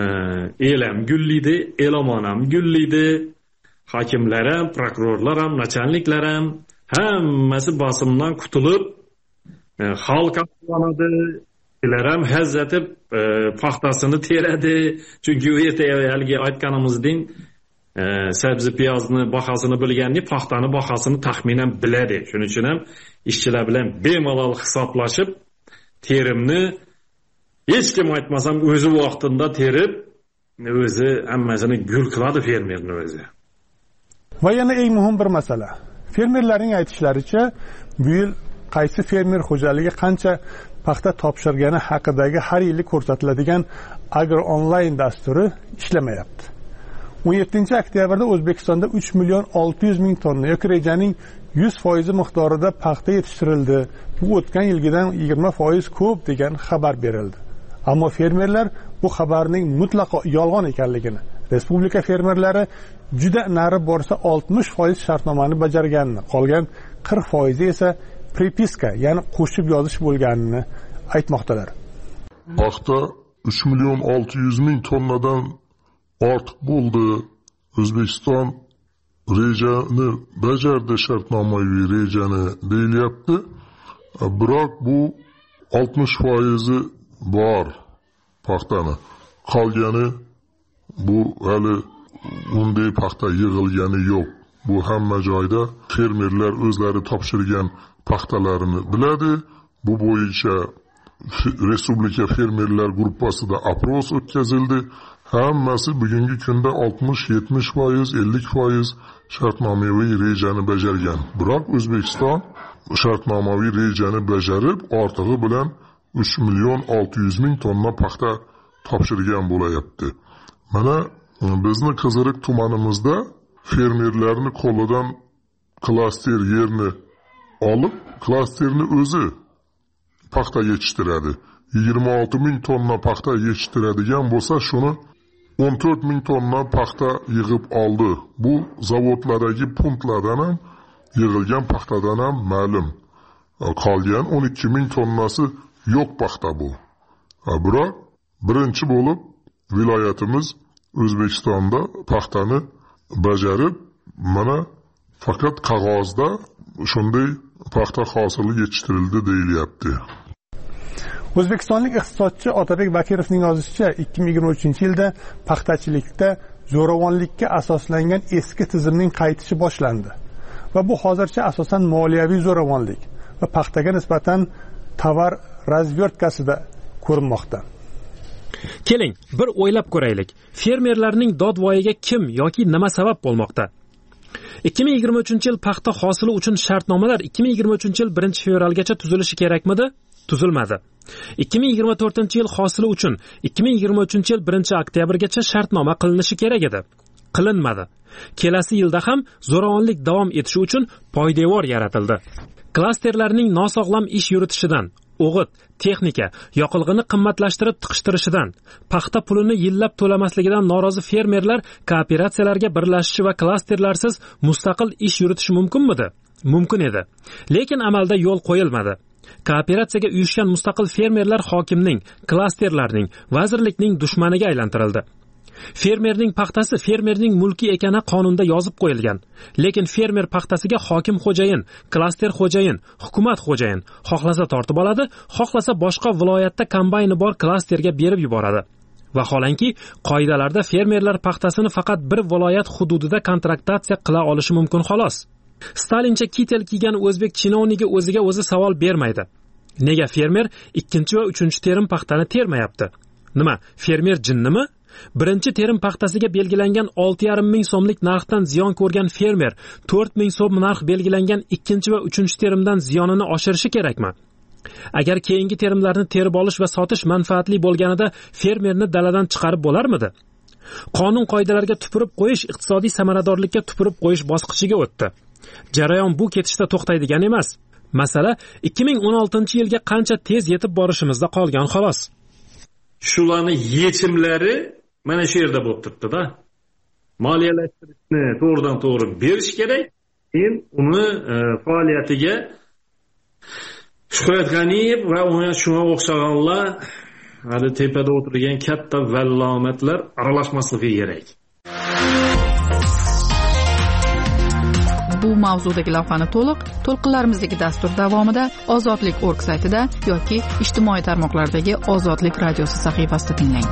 elam gullaydi, elomon ham gullaydi. Hokimlar ham, prokurorlar ham, nachalniklar ham hammasi bosimdan qutulib, xalq qonadi, ular ham hazzatib paxtasini teradi. Chunki u yerda haligi aytganimizdek, sabzi piyozni bahosini bilganni, paxtani bahosini taxminan biladi. Shuning uchun ham ishchilar bilan bemalol hisoblashib, terimni hech kim aytmasam o'zi vaqtida terib, o'zi hammasini gul qiladi fermerning o'zi. Va yana eng muhim bir masala. Fermerlarning aytishlaricha, bu yil qaysi fermer xo'jaligi qancha paxta topshirgani haqidagi har yili ko'rsatiladigan Agro Online dasturi ishlamayapti. o'n yettinchi oktyabrda O'zbekistonda uch million olti yuz ming tonna yoki rejaning yuz foiz miqdorida paxta yetishtirildi. Bu o'tgan yilgidan yigirma foiz ko'p degan xabar berildi. Ammo fermerlar bu xabarning mutlaqo yolg'on ekanligini, respublika fermerlari juda nari borsa oltmish foiz shartnomani bajarganini, qolgan qirq foiz esa prepiska, ya'ni qo'shib yozish bo'lganini aytmoqdalar. Paxta uch million olti yuz ming tonnadan ortiq bo'ldi. O'zbekiston rejani bajardi, shartnomaviy rejani deyilyapti. Biroq bu oltmish foiz bor paxtani. Qolgani bu hali unday paxta yig'ilgani yo'q. Bu hamma joyda fermerlar o'zlari topshirgan paxtalarini biladi. Bu bo'yicha respublika fermerlar guruhida apros o'tkazildi. Hammasi bugungi kunda oltmish yetmish foiz, ellik foiz shartnomaviy rejani bajargan. Biroq O'zbekiston shartnomaviy rejani bajarib, ortig'i bilan uch million olti yuz ming tonna paxta topshirgan bo'layapti. Mana bizni Qiziriq tumanimizda fermerlarni qo'lidan klaster yerni olib, klasterni o'zi paxta yetishtiradi. yigirma olti ming tonna paxta yetishtiradigan bo'lsa, shuni o'n to'rt ming tonna paxta yig'ib oldi. Bu zavodlardagi punktlardan ham, yig'ilgan paxtadan ham ma'lum. Qolgan o'n ikki ming tonnasi yo'q paxta bu. Biroq birinchi bo'lib viloyatimiz O'zbekistonda paxtani bajarib, mana faqat qog'ozda shunday paxta hosili yetishtirildi deyilyapti. O'zbekistonlik iqtisodchi Otabek Bakirovning yozishicha, ikki ming yigirma uchinchi yilda paxtachilikda zo'ravonlikka asoslangan eski tizimning qaytishi boshlandi. Va bu hozircha asosan moliyaviy zo'ravonlik va paxtaga nisbatan tovar razvertkasida ko'rinmoqda. Keling, bir o'ylab ko'raylik. Fermerlarning dodvoyiga kim yoki nima sabab bo'lmoqda? ikki ming yigirma uchinchi yil paxta hosili uchun shartnomalar ikki ming yigirma uchinchi yil birinchi fevralgacha tuzilishi kerakmidi? Tuzilmadi. ikki ming yigirma to'rtinchi yil hosili uchun ikki ming yigirma uchinchi yil birinchi oktyabrgacha shartnoma qilinishi kerak edi. Qilinmadi. Kelasi yilda ham zo'ravonlik davom etishi uchun poydevor yaratildi. Klasterlarning nosog'lom ish yuritishidan, o'g'it, texnika, yoqilg'ini qimmatlashtirib tiqishtirishidan, paxta pulini yillab to'lamasligidan norozi fermerlar kooperatsiyalarga birlashishi va klasterlarsiz mustaqil ish yuritishi mumkinmidi? Mumkin edi. Lekin amalda yo'l qo'yilmadi. Kooperatsiyaga uyushgan mustaqil fermerlar hokimning, klasterlarning, vazirlikning dushmaniga aylantirildi. Fermerning paxtasi fermerning mulki ekani qonunda yozib qo'yilgan. Lekin fermer paxtasiga hokim xo'jayin, klaster xo'jayin, hukumat xo'jayin xohlasa tortib oladi, xohlasa boshqa viloyatda kombayni bor klasterga berib yuboradi. Vaholanki, qoidalarda fermerlar paxtasini faqat bir viloyat hududida kontraktatsiya qila olishi mumkin xolos. Stalincha kitel kiygan o'zbek chinovnigi o'ziga o'zi savol bermaydi. Nega fermer ikkinchi va uchinchi terim paxtani termayapti? Nima, fermer jinnimi? Birinchi terim paxtasiga belgilangan olti yarim ming so'mlik narxdan ziyon ko'rgan fermer to'rt ming so'm narx belgilangan ikkinchi va uchinchi terimdan ziyonini oshirishi kerakmi? Agar keyingi terimlarni terib olish va sotish manfaatli bo'lganida fermerni daladan chiqarib bo'larmidi? Qonun qoidalariga tupurib qo'yish iqtisodiy samaradorlikka tupurib qo'yish bosqichiga o'tdi. Jarayon bu ketishda to'xtaydigan emas. Masala ikki ming o'n oltinchi yilga qancha tez yetib borishimizda qolgan xolos. Shularning yechimlari mana shu yerda bo'lib turibdi-da. moliyalashtirishni to'g'ridan to'g'ri berish kerak. Keyin uni e, faoliyatiga Shuhrat G'aniyev va unga shunga o'xshaganlar hali tepada o'tirgan katta vallomatlar aralashmasligi kerak. Bu mavzudagi lavhani to'liq to'lqinlarimizdagi dastur davomida ozodlik nokta org saytida yoki ijtimoiy tarmoqlardagi Ozodlik radiosi sahifasida tinglang.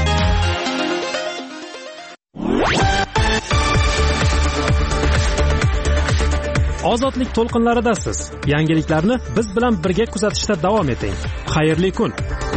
Ozodlik to'lqinlaridasiz. Yangiliklarni biz bilan birga kuzatishda davom eting. Xayrli kun.